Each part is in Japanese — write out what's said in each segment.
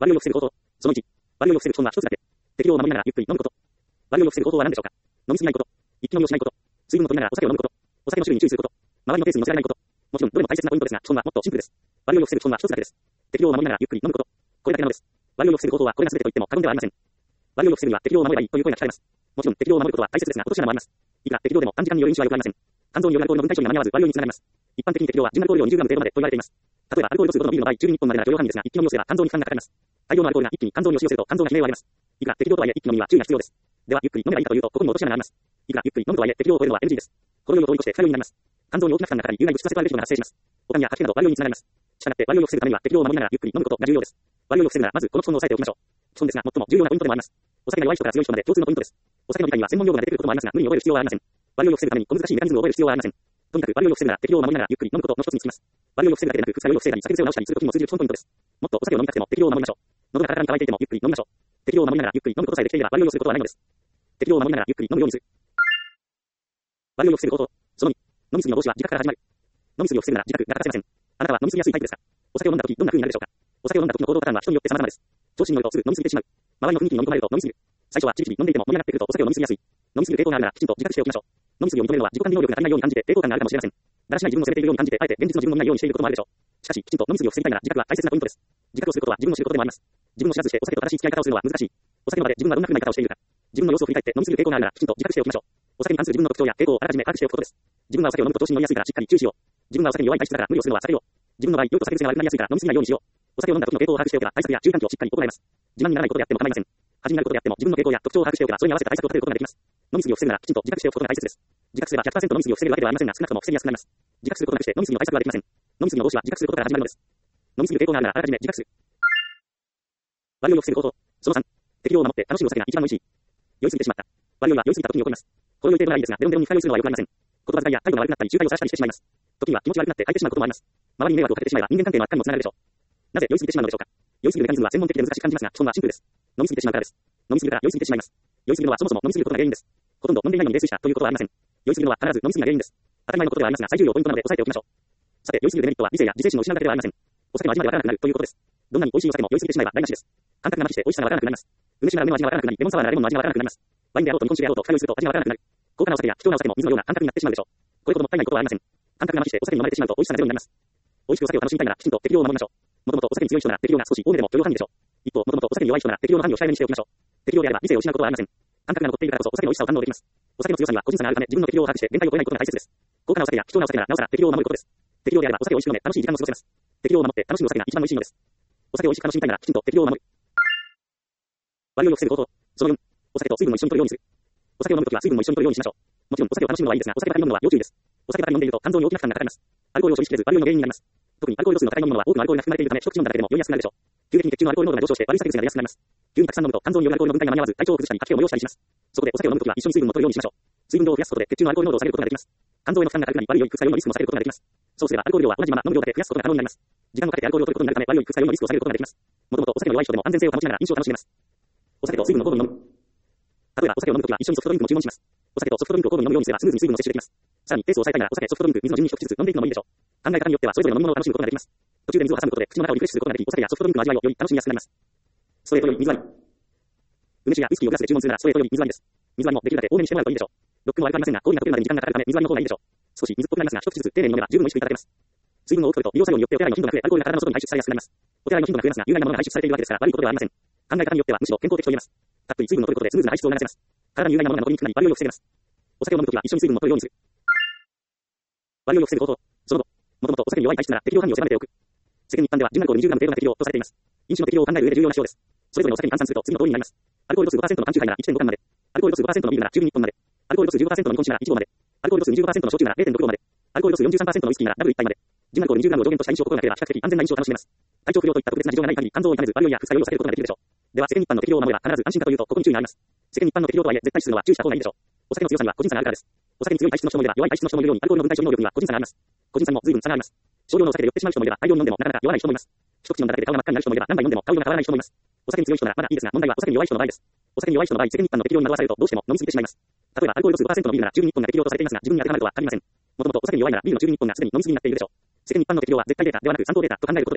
悪酔いを防ぐこと。その1、悪酔いを防ぐ基本は一つだけ。適量を守りながらゆっくり飲むこと。悪酔いを防ぐ方法は何でしょうか。飲みすぎないこと。一気飲みをしないこと。水分を取りながらお酒を飲むこと。お酒の種類に注意すること。周りのペースに乗せられないこと。もちろんどれも大切なポイントですが、基本はもっとシンプルです。悪酔いを防ぐ基本は一つだけです。適量を守りながらゆっくり飲むこと。これだけなのです。悪酔いを防ぐ方法はこれが全てと言っても過言ではありません。悪酔いを防ぐには適量を守ればいいという声が聞かれます。もちろん適量を守ることは大切ですが、落とし穴もあります。いくら適量でも短時間による飲酒は良くありません。肝臓によるアルコールの分解処理が間に合わず悪酔いにつながります。一般的に適量は純アルコール量 20g 程度までと言われています。例えばアルコール度数5度のビールの場合、12日本までなら許容範囲ですが、一気飲みをすれば肝臓に負担がかかります。大量のアルコールが一気に肝臓に押し寄せると肝臓が悲鳴を上げます。いくら適量とはいえ一気飲みには注意が必要です。ではゆっくり飲めばいいかというと、ここにも落とし穴があります。いくらゆっくり飲むとはいえ適量を超えるのは NG です。このように通り越して二日酔いになります。肝臓に大きな負担がかかり、有害物質アセトアルデヒドが発生します。他には吐き気など悪酔いにつながります。したがって悪酔いを防ぐためには適量を守りながらゆっくり飲むことが重要です。悪酔いを防ぐならまずこの基本を押さえておきましょう。基本ですが最も重要なポイントでもあります。お酒が弱い人から強い人まで共通のポイントです。お酒の理解には専門用語が出てくることもありますが、無理に覚える必要はありません。悪酔いを防ぐために小難しいメカニズムを覚える必要はありません。とにかく悪酔いを防ぐなら適量を守りながらゆっくり飲むことの一つにつきます。悪酔いを防ぐだけでなく、二日酔いを防いだり酒癖を直したりするときにも通じる基本ポイントです。もっとお酒を飲みたくても適量を守りましょう。喉がカラカラに乾いていてもゆっくり飲みましょう。適量を守りながらゆっくり飲むことさえできていれば悪酔いをすることはないのです。適量を守りながらゆっくり飲むようにする。悪酔いを防ぐ方法。その2、飲みすぎの防止は自覚から始まる。飲みすぎを防ぐなら自覚が欠かせません。あなたは飲みすぎやすいタイプですか。お酒を飲んだときどんな風になるでしょうか。お酒を飲んだときの行動パターンは人によって様々です。調子に乗るとすぐ飲みすぎてしまう。周りの雰囲気に飲み込まれると飲みすぎる。最初はちびちび飲んでいても盛り上がってくるとお酒を飲みすぎやすい。飲みすぎる抵抗があるならきちんと自覚しておきましょう。飲みすぎを認めるのは自己管理能力が足りないように感じて抵抗感があるかもしれません。だらしない自分を責めているように感じて、あえて現実の自分を見ないようにしていることもあるでしょう。しかし、きちんと飲みすぎを防ぎたいなら自覚は大切なポイントです。自覚をすることは自分を知ることでもあります。自分を知らずしてお酒と正しい付き合い方をするのは難しい。お酒の場で自分はどんな風な方をしているか。自分の様子を振り返って飲みすぎる抵抗があるならきちんと自覚しておきましょう。お酒に関する自分の特徴や傾向をあらかじめ把握しておくことです。自分がお酒を飲むと調子に乗りやすいからしっかり注意しよう。自分がお酒に弱い体質だから無理をするのは避けよう。自分の場合、酔うと酒癖が悪くなりやすいから飲みすぎないようにしよう。お酒を飲んだ時の傾向を把握しておけば対策や注意喚起をしっかり行えます。自慢にならないことであっても構いません。恥になることであっても自分の傾向や特徴を把握しておけばそれに合わせた対策を立てることができます。飲みすぎを防ぐならきちんと自覚しておくことが大切です。自覚すれば 100% 飲みすぎを防げるわけではありませんが、少なくとも防ぎやすくなります。自覚することなくして飲みすぎの対策はできません。飲みすぎの防止は自覚することから始まるのです。飲みすぎる傾向があるならあらかじめ自覚する。悪酔いを防ぐこと。その3、適量を守って楽しむお酒が一番美味しい。酔いすぎてしまった。悪酔いは酔いすぎた時に起こります。この酔い程度ならいいですが、ベロンベロンに二日酔いするのは良くありません。言葉遣いや態度が悪くなったり、仲介を晒したりしてしまいます。時には気持ち悪くなって帰ってしまうこともあります。周りに迷惑をかけてしまえば人間関係の悪化にもつながるでしょう。なぜ酔いすぎてしまうのでしょうか。酔いすぎるメカニズムは専門的で難しく感じますが、基本はシンプルです。飲みすぎてしまうからです。飲みすぎるから酔いすぎてしまいます。酔いすぎるのはそもそも飲みすぎることが原因です。ほとんど飲んでいないのに泥酔したということはありません。酔いすぎるのは必ず飲みすぎが原因です。当たり前のことではありますが、最重要ポイントなので押さえておきましょう。さて、酔いすぎるデメリットは理性や自制心を失うだけではありません。お酒の味までわからなくなるということです。どんなに美味しいお酒も酔いすぎてしまえば台無しです。感覚が麻痺して美味しさがわからなくなります。梅酒なら梅の味がわからなくなり、レモンサワーならレモンの味がわからなくなります。ワインであろうと日本酒であろうと二日酔いすると味がわからなくなる。高価なお酒や貴重なお酒も水のような感覚になってしまうでしょう。これほどもったいないことはありません。感覚が麻痺してお酒に飲まれてしまうと美味しさがゼロになります。美味しくお酒を楽しみたいならきちんと適量を守りましょう。もともとお酒に強い人なら適量が少し多めでも許容範囲でしょう。一方、もともとお酒に弱い人なら適量の範囲を控えめにしておきましょう。適量であれば理性を失うことはありません。感覚が残っているからこそお酒の美味しさを堪能できます。お酒の強さには個人差があるため自分の適量を把握して限界を超えないことが大切です。高価なお酒や貴重なお酒ならなおさら適量を守ることです。適量であればお酒を美味しく飲め楽しい時間も過ごせます。適量を守って楽しむお酒が一番美味しいのです。お酒を美味しく楽しみたいならきちんと適量を守る。悪酔いを防ぐこと。その4、お酒と水分も一緒に摂るようにする。お酒を飲むときは水分も一緒に摂るようにしましょう。もちろんお酒を楽しむのはいいですが、お酒ばかり飲むのは要注意です。お酒ばかり飲んでいると肝臓に大きな負担がかかります。アルコールを処理しきれず悪酔いの原因になります。特にアルコール度数の高い飲み物は多くのアルコールが含まれているため一口飲んだだけでも酔いやすくなるでしょう。急激に血中のアルコール濃度が上昇して悪い酒癖が出やすくなります。急にたくさん飲むと肝臓によるアルコールの分解が間に合わず体調を崩したり吐き気を催したりします。そこでお酒を飲むときは一緒に水分も摂るようにしましょう。水分量を増やすことで血中のアルコール濃度を下げることができます。肝臓への負担が軽くなり悪い酔い、二日酔いのリスクも下げることができます。そうすればアルコール量は同じまま飲む量だけ増やすことが可能になります。時間をかけてアルコールを摂ることになるため悪い酔い、二日酔いのリスクを下げることができます。もともとお酒の弱い人でも安全性を保ちながら飲酒を楽しめます。お酒と水分を交互に飲む。例えばお酒を飲むときは一緒にソフトドリンクも注文します。お酒とソフトドリンクを交互に飲むようにすればスムーズに水分を摂取できます。さらにペースを抑えたいならお酒、ソフトドリンク、水の順に一口ずつ飲んでいくのもいいでしょう。考え方によってはそれぞれの飲み物を楽しむことができます。途中で水を挟むことで口の中をリフレッシュすることができ、お酒やソフトドリンクの味わいをより楽しみやすくなります。ストレートより水割り。梅酒やウイスキーをグラスで注文するならストレートより水割りです。水割りもできるだけ多めにしてもらうといいでしょう。ロックも悪くありませんが、氷が溶けるまでに時間がかかるため水割りの方がいいでしょう。少し水っぽくなりますが、一口ずつ丁寧に飲めば十分美味しくいただけます。水分を多く摂ると利用作用によってお手洗いの頻度が増え、アルコールが体の外に排出されやすくなります。お手洗いの頻度が増えますが、有害なものが排出されているわけですから悪いことではありません。考え方によってはむしろ健康的と言えます。たっぷり水分を摂ることでスムーズな排出を促せます。体に有害なものが残りにくくなり悪酔いを防げます。お酒を飲むときは一緒に水分も摂るようにする。悪酔いを防ぐこと。その後、もともとお酒に弱い体質なら適量範囲を狭めておく。世間一般では純アルコール 20g 程度が適量とされています。飲酒の適量を考える上で重要な指標です。それぞれのお酒に換算すると次の通りになります。アルコール度数 5% の缶チューハイなら 1.5 缶まで。アルコール度数 5% のビールなら12日本まで。アルコール度数 15% の日本酒なら1合まで。アルコール度数 25% の焼酎なら 0.6 合まで。アルコール度数 43% のウイスキーならダブル1杯まで。純アルコール 20g を上限とした飲酒を心がければ比較的安全な飲酒を楽しめます。体調不良といった特別な事情がない限り肝臓を痛めず悪酔いや二日酔いを避けることができるでしょう。では世間一般の適量を守れば必ず安心かというとここに注意があります。世間一般の適量とはいえ絶対数のは注意した方がいいでしょう。お酒の強さには個人差があるからです。お酒に強い体質の人もいれば弱い体質の人もいるようにアルコールの分解処理能力には個人差があります。個人差にも随分差があります。少量のお酒で酔ってしまう人もいれば大量に飲んでもなかなか酔わない人もいます。一口飲んだだけで顔が真っ赤になる人もいれば何杯飲んでも顔色が変わらない人もいます。お酒に強い人ならまだいいですが問題はお酒に弱い人の場合です。お酒に弱い人の場合世間一般の適量に惑わされるとどうしても飲みすぎてしまいます。例えばアルコール度数 5% のビールなら12日本が適量とされていますが自分に当てはまるとは限りません。もともとお酒に弱いならビールの12日本がすでに飲みすぎになっているでしょう。世間一般の適量は絶対データではなく参考データと考えることです。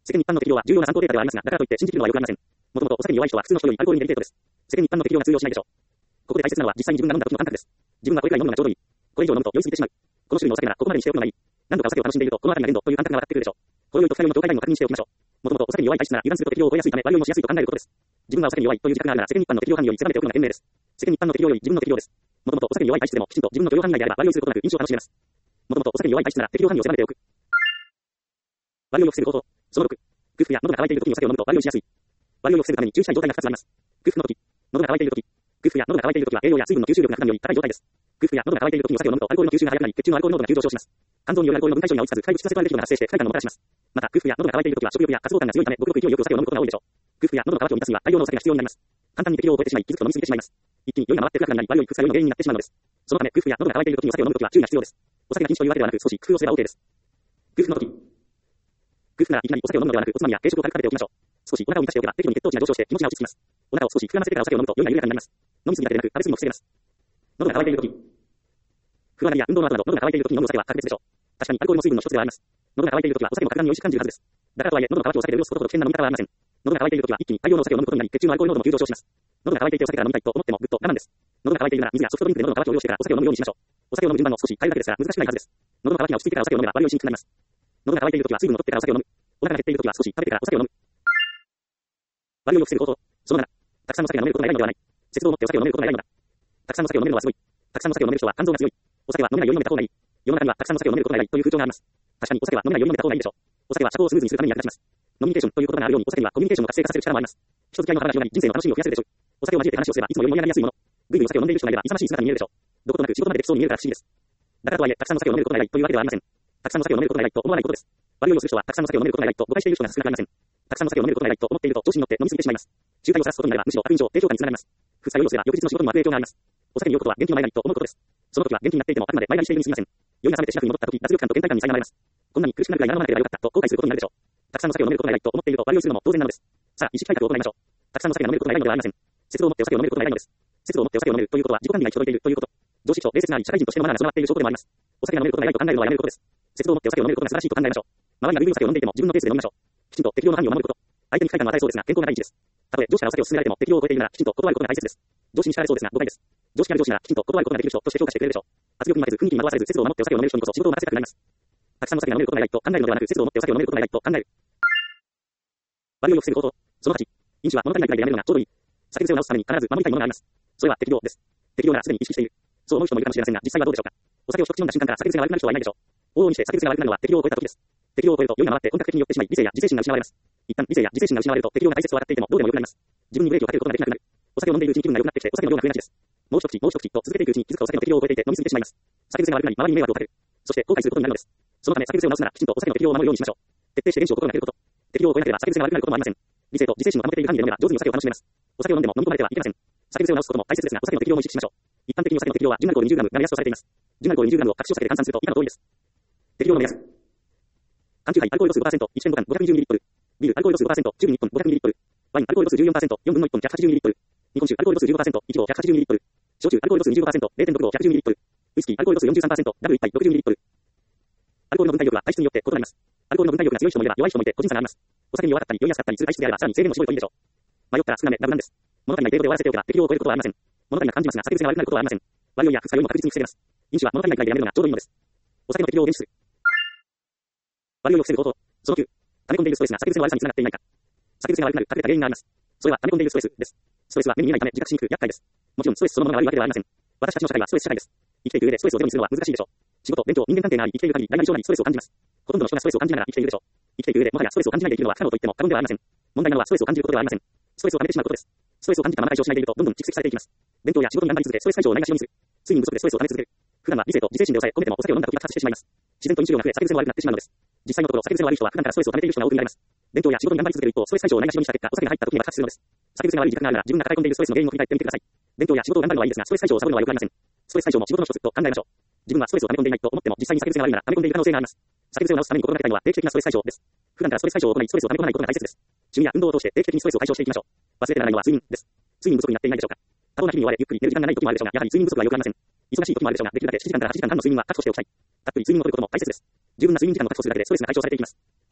世間一般の適量は重要な参考データではありますが、だからといって信じきるのはよくありません。もともとお酒に弱い人は普通の人よりアルコールにデリケートです。世間一般の適量が通用しないでしょう。ここで大切なのは実際に自分が飲んだ時の感覚です。自分はこれくらい飲むのがちょうどいい。これ以上飲むと酔いすぎてしまう。この種類のお酒ならここまでにしておくのがいい。何度かお酒を楽しんでいると、この辺りが限度という感覚が分かってくるでしょう。これをと二人の境界ラインを確認しておきましょう。もともとお酒に弱い体質なら油断すると適量を超えやすいため悪酔いもしやすいと考えることです。自分はお酒に弱いという自覚があるなら世間一般の適量範囲より狭めておくのが賢明です。世間一般の適量より自分の適量です。もともとお酒に弱い体質でもきちんと自分の許容範囲内であれば悪酔いすることなく飲酒を楽しめます。もともとお酒に弱い体質なら適量範囲を狭めておく。悪酔いを防ぐ方法。その6。空腹や喉が渇いている時にお酒を飲むと悪酔いしやすい。悪酔いを防ぐために注意したい状態が2つあります。空腹の時。喉が渇いている時。空腹や喉が渇いている時は栄養や水分の吸収力が普段より高い状態です。空腹や喉が渇いている時にお酒を飲むとアルコールの吸収が早くなり、血中のアルコール濃度が急上昇します。肝臓によるアルコールの分解処理が追いつかず、肺部窒素性アルデヒドが発生して不快感をもたらします。また、空腹や喉が渇いている時は食欲や活動感が強いため、ごくごく勢いよくお酒を飲むことが多いでしょう。空腹や喉の渇きを満たすには大量のお酒が必要になります。簡単に適量を超えてしまい、気づくと飲み過ぎてしまいます。一気に酔いが回って不楽になり、悪酔い、二日酔いの原因になってしまうのです。そのため、空腹や喉が渇いている時にお酒を飲む時は注意が必要です。お酒が禁止というわけではなく、少し工夫をすれば OK です。空腹の時。空腹ならいきなりお酒を飲むのではなく、おつまみや軽食を軽く食べておきましょう。少しお腹を満たしておけば適度に血糖値が上昇して気持ちが落ち着きます。お腹を少し膨らませてからお酒を飲むと酔いが緩やかになります。飲み過ぎだけでなく食べ過ぎも防げます。喉が渇いている時。風呂上がりや運動の後など喉が渇いている時に飲むお酒は格別でしょう。確かにアルコールの水分の一つではあります。喉が渇いている時はお酒も格段に美味しく感じるはずです。だからとはいえ喉の渇きをお酒で潤すことほど危険な飲み方はありません。喉が渇いている時は一気に大量のお酒を飲むことになり、血中のアルコール濃度も急上昇します。喉が渇いていてお酒から飲みたいと思ってもぐっと我慢です。喉が渇いているなら水やソフトドリンクで喉の渇きを利用してからお酒を飲むようにしましょう。お酒を飲む順番を少し変えるだけですから難しくないはずです。喉の渇きが落ち着いてからお酒を飲めば悪酔いしにくくなります。喉が渇いている時は水分を取ってからお酒を飲む。お腹が減っている時は少し食べてからお酒を飲む。悪酔いを防ぐ方法。その7。たくさんのお酒が飲めることが偉いのではない。節度を持ってお酒を飲めることが偉いのだ。たくさんのお酒を飲めるのはすごい。たくさんのお酒を飲める人は肝臓が強い。お酒は飲めないより飲めた方がいい。世の中にはたくさんのお酒を飲めることが偉いという風潮があります。確かにお酒は飲めないより飲めた方がいいでしょう。お酒は社交をスムーズにするために役立ちます。ノミニケーションという言葉があるようにお酒にはコミュニケーションを活性化させる力もあります。人付き合いの幅が広がり人生の楽しみを増やせるでしょう。お酒を交えて話をすればいつもより盛り上がりやすいもの。ぐいぐいお酒を飲んでいる人がいれば勇ましい姿に見えるでしょう。どことなく仕事までできそうに見えるから不思議です。だからとはいえたくさんのお酒を飲めることが偉いというわけではありません。たくさんのお酒を飲めることが偉いと思わないことです。悪酔いをする人はたくさんのお酒を飲めることが偉いと誤解している人が少なくありません。たくさんのお酒を飲めることが偉いと思っていると調子に乗って飲み過ぎてしまいます。仲介を晒すことになればむしろ悪印象、低評価につながります。二日酔いをすれば翌日の仕事にも悪影響があります。お酒に酔うことは元気の前借りと思うことです。その時は元気になっていてもあくまで前借りしているに過ぎません。酔いが冷めてシラフに戻った時脱力感と倦怠感に苛まれます。こんなに苦しくなるくらいやらなければよかったと後悔することになるでしょう。たくさんのお酒を飲めることが偉いと思っていると悪酔いするのも当然なのです。さあ、意識改革を行いましょう。たくさんのお酒が飲めることが偉いのではありません。節度を持ってお酒を飲めることが偉いのです。節度を持ってお酒を飲めるということは自己管理が行き届いているということ。常識と冷静な社会人としてのマナーが備わっている証拠でもあります。お酒が飲めることが偉いと考えるのはやめることです。節度を持ってお酒を飲めることが素晴らしいと考えましょう。周りがぐいぐいお酒を飲んでいても自分のペースで飲みましょう。きちんと適量の範囲を守ること。相手に不快感を与えそうですが健康が第一です。たとえ上司からお酒を勧められても適量を超えているならきちんと断ることが大切です。上司に叱られそうですが誤解です。常識ある上司ならきちんと断ることができる人として評価してくれるでしょう。圧力に負けず雰囲気に惑わされず節度を守ってお酒を飲める人にこそ仕事を任せたくなります。たくさんのお酒が飲めることが偉いと考えるのではなく節度を持ってお酒を飲めることが偉いと考える。悪酔いを防ぐ方法。その8。飲酒は物足りないくらいでやめるのがちょうどいい。酒癖を直すために必ず守りたいものがあります。それは適量です。適量ならすでに意識している。そう思う人もいるかもしれませんが、実際はどうでしょうか。お酒を一口飲んだ瞬間から酒癖が悪くなる人はいないでしょう。往々にして酒癖が悪くなるのは適量を超えた時です。適量を超えると酔いが回って本格的に酔ってしまい、理性や自制心が失われます。一旦理性や自制心が失われると適量が大切と笑っていてもどうでもよくなります。自分にブレーキをかけることができなくなる。お酒を飲んでいるうちに気分が良くなってきてお酒の量が増えがちです。もう一口もう一口と続けていくうちに気づくとお酒の適量を超えていて飲み過ぎてしまいます。酒癖が悪くなり周りに迷惑をかける。そして後悔することになるのです。そのため酒癖を直すならきちんとお酒の適量を守るようにしましょう。徹底して練習を心がけること。適量を超えなければ酒癖が悪くなることもありません。理性と自制心を保ている限りで飲めば上手にお酒を楽しめます。お酒を飲んでも飲み込まれてはいけません。酒癖を直すことも大切ですが、お酒の適量も意識しましょう。一般的にお酒の適量は純アルコール 20g が目安とされています。純アルコール 20g を各種お酒で換算すると以下の通りです。適量の目安。缶チューハイアルコール度数 5%、1.5 缶 520ml。ビールアルコール度数 5%、中瓶1本 500ml。ワインアルコール度数 14%、4分の1本 180ml。日本酒アルコール度数 15%、1合 180ml。焼酎アルコール度数 25%、0.6 合 110ml。ウイスキーアルコール度数 43%、ダブル1杯 60ml。アルコールの分解力は体質によって異なります。アルコールの分解力が強い人もいれば弱い人もいて個人差があります。お酒に弱かったり酔いやすかったりする体質であればさらに制限を絞るといいでしょう。迷ったら少なめダブルなんです。物足りない程度で終わらせておけば適量を超えることはありません。物足りな感じますが酒癖が悪くなることはありません。悪酔いや二日酔いも確実に防げます。飲酒は物足りないくらいでやめるのがちょうどいいのです。お酒の適量を厳守する。悪酔いを防ぐ方法。その9。溜め込んでいるストレスが酒癖の悪さにつながっていないか。酒癖が悪くなる隠れた原因があります。それは溜め込んでいるストレスです。ストレスは目に見えないため自覚しにくく厄介です。もちろんストレスそのものが悪いわけではありません。私たちの社会はストレス社会です。生きていく上でストレスをゼロにするのは難しいでしょう。仕事、勉強、人間関係があり生きている限り誰が将来にストレスを感じます。ほとんどの人がストレスを感じながら生きているでしょう。生きていく上でもはやストレスを感じないで生きるのは不可能と言っても過言ではありません。問題なのはストレスを感じることではありません。ストレスを溜めてしまうことです。ストレスを感じたまま対処しないでいるとどんどん蓄積されていきます。勉強や仕事に頑張り続けストレス解消をないがしろにする。睡眠不足でストレスを溜め続ける。普段は理性と自制心で抑え込めてもお酒を飲んだ時が発してしまいます。自然と飲酒量が増え酒癖も悪くなってしまうのです。実際のところ酒癖の悪い人は普段からストレスを溜めている人が多く見られます。勉強や仕事に頑張り続ける一方ストレス解消をないがしろにした結果お酒が入った時に爆発するのです。酒癖が悪い自覚があるなら自分が抱え込んでいるストレスの原因を振り返ってみてください。勉強や仕事を頑張るのはいいですがストレス解消をサボるのは良くありません。ストレス解消も仕事の一つと考えましょう。自分はストレスを溜め込んでいないと思っても実際に酒癖が悪いなら溜め込んでいる可能性があります。酒癖を直すために心がけたいのは定期的なストレス解消です。普段からストレス解消を行いストレスを溜め込まないことが大切です。趣味や運動を通して定期的にストレスを解消していきましょう。忘れてならないのは睡眠です。睡眠不足になっていないでしょうか。多忙な日々に追われゆっくり寝る時間がない時もあるでしょうが、やはり睡眠不足は良くありません。忙しい時もあるでしょうが、できるだけ7時間から8時間半の睡眠は確保しておきたい。たっぷり睡眠をとることも大切です。十分な睡眠時間を確保するだけでストレスが解消されていきます。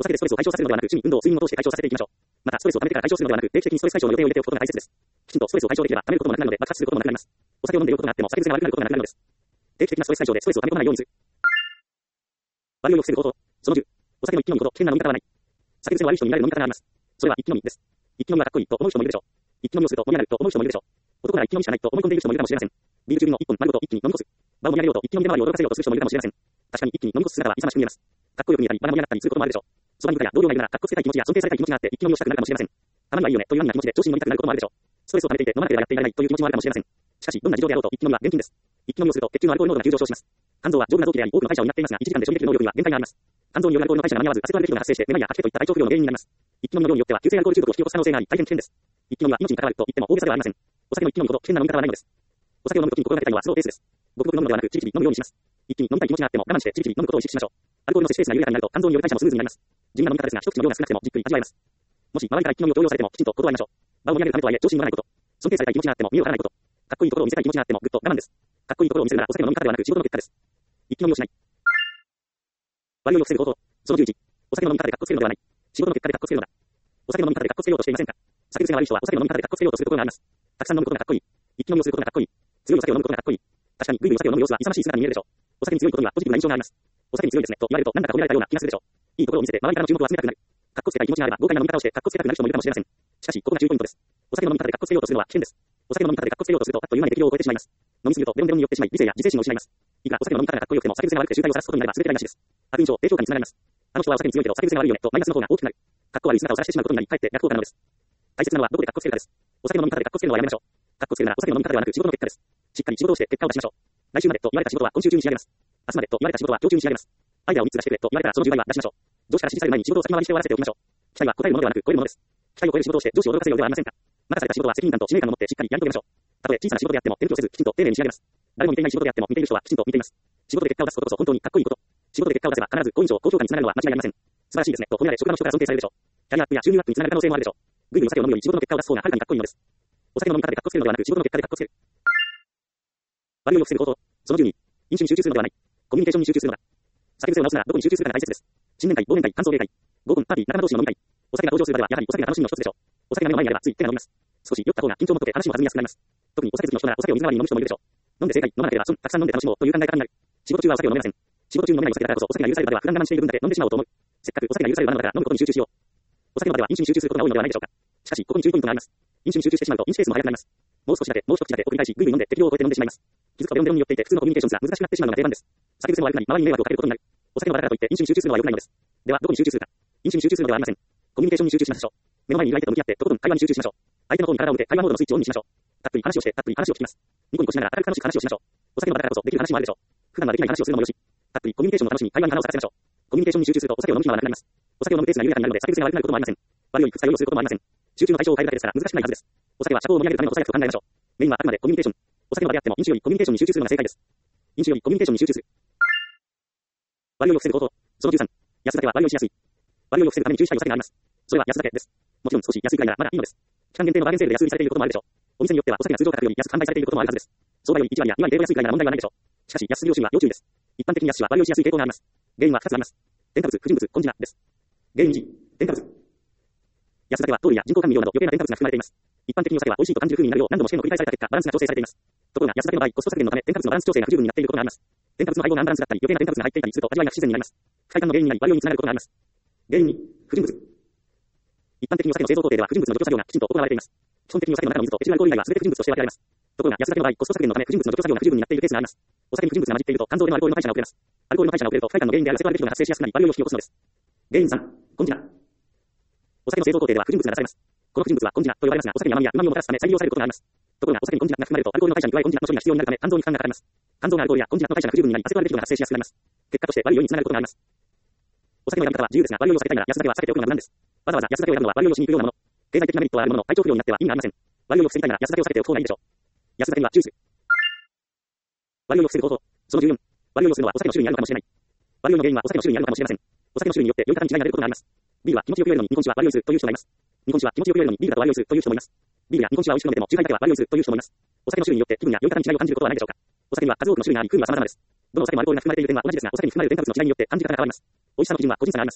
お酒でストレスを解消させるのではなく、趣味、運動、睡眠を通して解消させていきましょう。また、ストレスを溜めてから解消するのではなく、定期的にストレス解消の予定を入れておくことが大切です。きちんとストレスを解消できれば、溜めることもなくなるので、爆発することもなくなります。お酒を飲んでいることがあっても、酒癖が悪くなることがなくなるのです。定期的なストレス解消でストレスを溜め込まないようにする。悪酔いを防ぐ方法。その10。お酒の一気飲みほど危険な飲み方はない。酒癖の悪い人に見られる飲み方があります。それは一気飲みです。一気飲みはかっこいいと思う人もいるでしょう。一気飲みをすると盛り上がると思う人もいるでしょう。男なら一気飲みしかないと思い込んでいる人もいるかもしれません。ビール中にも一本丸ごと一気に飲み干す。場を盛り上げようと一気飲みで周りを驚かせようとする人もいるかもしれません。確かに一気に飲み干す姿は勇ましく見えます。かっこよく見えたり、場が盛り上がったりすることもあるでしょう。そばにいたや同僚がいるなら、かっこつけたい気持ちや尊敬されたい気持ちがあって一気飲みをしたくなるかもしれません。たまにはいいよねというような気持ちで調子に乗りたくなることもあるでしょう。ストレスを溜めていて飲まなければやっていられないという気持ちもあるかもしれません。しかし、どんな事情であろうと一気飲みは厳禁です。一気飲みをすると血中のアルコール濃度が急上昇します。肝臓は丈夫な臓器であり、多くの代謝を担っていますが、1時間で処理できる能力には限界があります。肝臓によるアルコールの代謝が間に合わず、アセトアルデヒドが発生して、めまいや吐き気といった体調不良の原因になります。一気飲みの量によっては急性アルコール中毒を引き起こす可能性があり、大変危険です。一気飲みは命に関わると言っても大げさではありません。お酒の一気飲みほど危険な飲み方はないのです。お酒を飲むときに心がけたいのはスローペースです。ごくごく飲むのではなく、ちびちび飲むようにします。一気に飲みたい気持ちがあっても我慢してちびちび飲むことを意識しましょう。アルコールの摂取ペースが緩やかになると肝臓による代謝もスムーズになります。地味な飲み方ですが、一口の量が少なくてもじっくり味わえます。もし周りから一気飲みを強要されてもきちんと断りましょう。場を盛り上げるためとはいえ調子に乗らないこと。尊敬されたい気持ちがあっても身を張らないこと。かっこいいところを見せたい気持ちがあってもぐっと我慢です。かっこいいところを見せるならお酒の飲み方ではなく仕事の結果です。一気飲みをしない。悪酔いを防ぐ方法。その11。お酒の飲み方でかっこつけるのではない。仕事の結果でかっこつけるのだ。お酒の飲み方でかっこつけようとしていませんか。酒癖が悪い人はお酒の飲み方でかっこつけようとするところがあります。たくさん飲むことがかっこいい。一気飲みをすることがかっこいい。強いお酒を飲むことがかっこいい。確かにぐいぐいお酒を飲む様子は勇ましい姿に見えるでしょう。お酒に強いことにはポジティブな印象があります。お酒に強いですねと言われるとなんだか褒められたような気がするでしょう。いいところを見せて周りからの注目を集めたくなる。かっこつけたい気持ちがあれば豪快な飲み方をしてかっこつけたくなる人もいるかもしれません。しかしここが重ポイントです。お酒の飲み方でかっこつけようとするのは危険です。お酒の飲み方でかっこつけようとするとあっという間に適量を超えてしまいます。飲みすぎるとベロンベロンに酔ってしまい理性や自制心を失います。いくらお酒の飲み方がかっこよくても酒癖が悪くて集会を晒すことになれば全て台無しです。悪印象、低評価につながります。あの人はお酒に強いけど酒癖が悪いよねとマイナスの方が大きくなる。かっこ悪い姿を晒してしまうことになりかえって逆効果なのです。大切なのはどこでかっこつけるかです。お酒の飲み方でかっこつけるのはやめましょう。かっこつけるならお酒の飲み方ではなく仕事の結果です。しっかり仕事をして結果を出しましょう。来週までと言われた仕事は今週中に仕上げます。明日までと言われた仕事は今日中に仕上げます。アイデアを3つ出してくれと言われたらその10倍は出しましょう。上司から指示される前に仕事を先回りして終わらせておきましょう。期待は答えるものではなく超えるものです。期待を超える仕事をして上司を驚かせるのではありませんか。任された仕事は責任感と使命感を持ってしっかりやり遂げましょう。たとえ小さな仕事であっても手抜きをせずきちんと丁寧に仕上げます。誰も見ていない仕事であっても見ている人はきちんと見ています。仕事で結果を出すことこそ本当にかっこいいこと。仕事で結果を出せば必ず好印象、高評価につながるのは間違いありません。素晴らしいですねと褒められ職場の人から尊敬されるでしょう。キャリアアップや収入アップにつながる可能性もあるでしょう。ぐいぐいお酒を飲むより仕事の結果を出す方がはるかにかっこいいのです。お酒の飲み方でかっこつけるのではなく仕事の結果でかっこつける。悪酔いを防ぐ方法。その12。飲酒に集中するのではない。コミュニケーションに集中するのだ。酒癖を直すならどこに集中するかが大切です。新年会、忘年会、歓送迎会、合コン、パーティー、仲間同士の飲み会。お酒が登場する場ではやはりお酒が楽しみの一つでしょう。お酒が目の前にあればつい手が伸びます。少し酔った方が緊張も解けて話も弾みやすくなります。特にお酒好きの人ならお酒を水代わりに飲む人もいるでしょう。飲んで正解、飲まなければ損、たくさん飲んで楽しもうという考え方になる。仕事中はお酒を飲めません。仕事中に飲めないお酒だからこそお酒が許される場では普段我慢している分だけ飲んでしまおうと思う。せっかくお酒が許される場なのだから飲むことに集中しよう。お酒の場では飲酒に集中することが多いのではないでしょうか。しかしここに注意ポイントがあります。飲酒に集中してしまうと飲酒ペースも速くなります。もう少しだけ、もう一口だけを繰り返しぐいぐい飲んで適量を超えて飲んでしまいます。気づくとベロンベロンに酔っていて普通のコミュニケーションすら難しくなってしまうのが定番です。酒癖も悪くなり周りに迷惑をかけることになる。お酒の場だからといって飲酒に集中するのは良くないのです。ではどこに集中するか。飲酒に集中するのではありません。コミュニケーションに集中しましょう。目の前にいる相手と向き合ってとことん会話に集中しましょう。相手の方に体を向け会話モードのスイッチをオンにしましょう。たっぷり話をしてたっぷり話を聞きます。ニコニコしながら明るく楽しく話をしましょう。お酒の場だからこそできる話もあるでしょう。普段はできない話をするのもよし。たっぷりコミュニケーションの楽しみ会話に花を咲かせましょう。コミュニケーションに集中するとお酒を飲む暇はなくなります。お酒を飲むペースが緩やかになるので酒癖が悪くなることもありません。悪い二日酔いをすることもありません。集中の対象を変えるだけですから難しくないはずです。お酒は社交を盛り上げるためのお酒と考えましょう。メインはあくまでコミュニケーション。お酒の場であっても飲酒よりコミュニケーションに集中するのが正解です。飲酒よりコミュニケーションに集中する。悪酔いを防ぐ方法。その13。安酒は悪酔いしやすい。悪酔いを防ぐために注意したいお酒があります。それは安酒です。もちろん少し安いくらいならまだいいのです。期間限定のバーゲンセールで安売りされていることもあるでしょう。お店によってはお酒が通常価格より安く販売されていることもあるはずです。相場より1割や2割程度安いくらいなら問題はないでしょう。しかし安すぎ要注意は要注意です。一般的に安酒は悪酔いしやすい傾向があります。原因は2つあります。添加物、不純物、コンジナです。原因1、添加物。安酒は糖類や人工甘味料など余計な添加物が含まれています。一般的にお酒は美味しいと感じる風味になるよう何度も試験を繰り返された結果バランスが調整されています。ところが安酒の場合コスト削減のため添加物のバランス調整が不十分になっていることがあります。添加物の配合がアンバランスだったり余計な添加物が入っていたりすると味わいが不自然になります。不快感の原因になり悪酔いにつながることがあります。原因2、不純物。一般的にお酒の製造工程では不純物の除去作業がきちんと行われています。基本的にお酒の中の水とエチルアルコール以外は全て不純物として分けられます。ところが安酒の場合コスト削減のため不純物の除去作業が不十分になっているケースがあります。お酒に不純物が混じっていると肝臓でのアルコールの代謝が遅れます。アルコールの代謝が遅れると不快感の原因であるアセトアルデヒドが発生しやすくなり悪酔いを引き起こすのです。原因3、コンジナ。お酒の製造工程では不純物が出されます。この不純物はコンジナと呼ばれますが、お酒に甘みや旨味をもたらすため再利用されることがあります。ところがお酒にコンジナが含まれるとアルコールの代謝に加えコンジナの処理が必要になるため肝臓に負担がかかります。肝臓がアルコールやコンジナの代謝が不十分になりアセトアルデヒドが発生しやすくなります。結果として悪酔いにつながることがあります。お酒のやり方は自由ですが悪酔いを避けたいなら安酒は避けておくのが無難です。わざわざ安酒を選ぶのは悪酔いをしに行くようなもの。経済的なメリットはあるものの体調不良になっては意味がありません。悪酔いを防ぎたいなら安酒を避けておく方がいいでしょう。安酒には注意する。悪酔いを防ぐ方法。その14。悪酔いをするのはお酒の種類にあるのかもしれない。悪酔いの原因はお酒の種類にあるのかもしれません。お酒の種類によって酔い方に違いが出ることがあります。ビールは気持ちよく酔えるのに日本酒は悪酔いするという人もいます。日本酒は気持ちよく酔えるのにビールだと悪酔いするという人もいます。ビールや日本酒は美味しく飲めても中華だけは悪酔いするという人もいます。お酒の種類によって気分や酔い方に違いを感じることはないでしょうか。お酒には数多くの種類があり、風味は様々です。どのお酒もアルコールが含まれている点は同じですが、お酒に含まれる添加物の違いによって感じ方が変わります。美味しさの基準は個人差があります。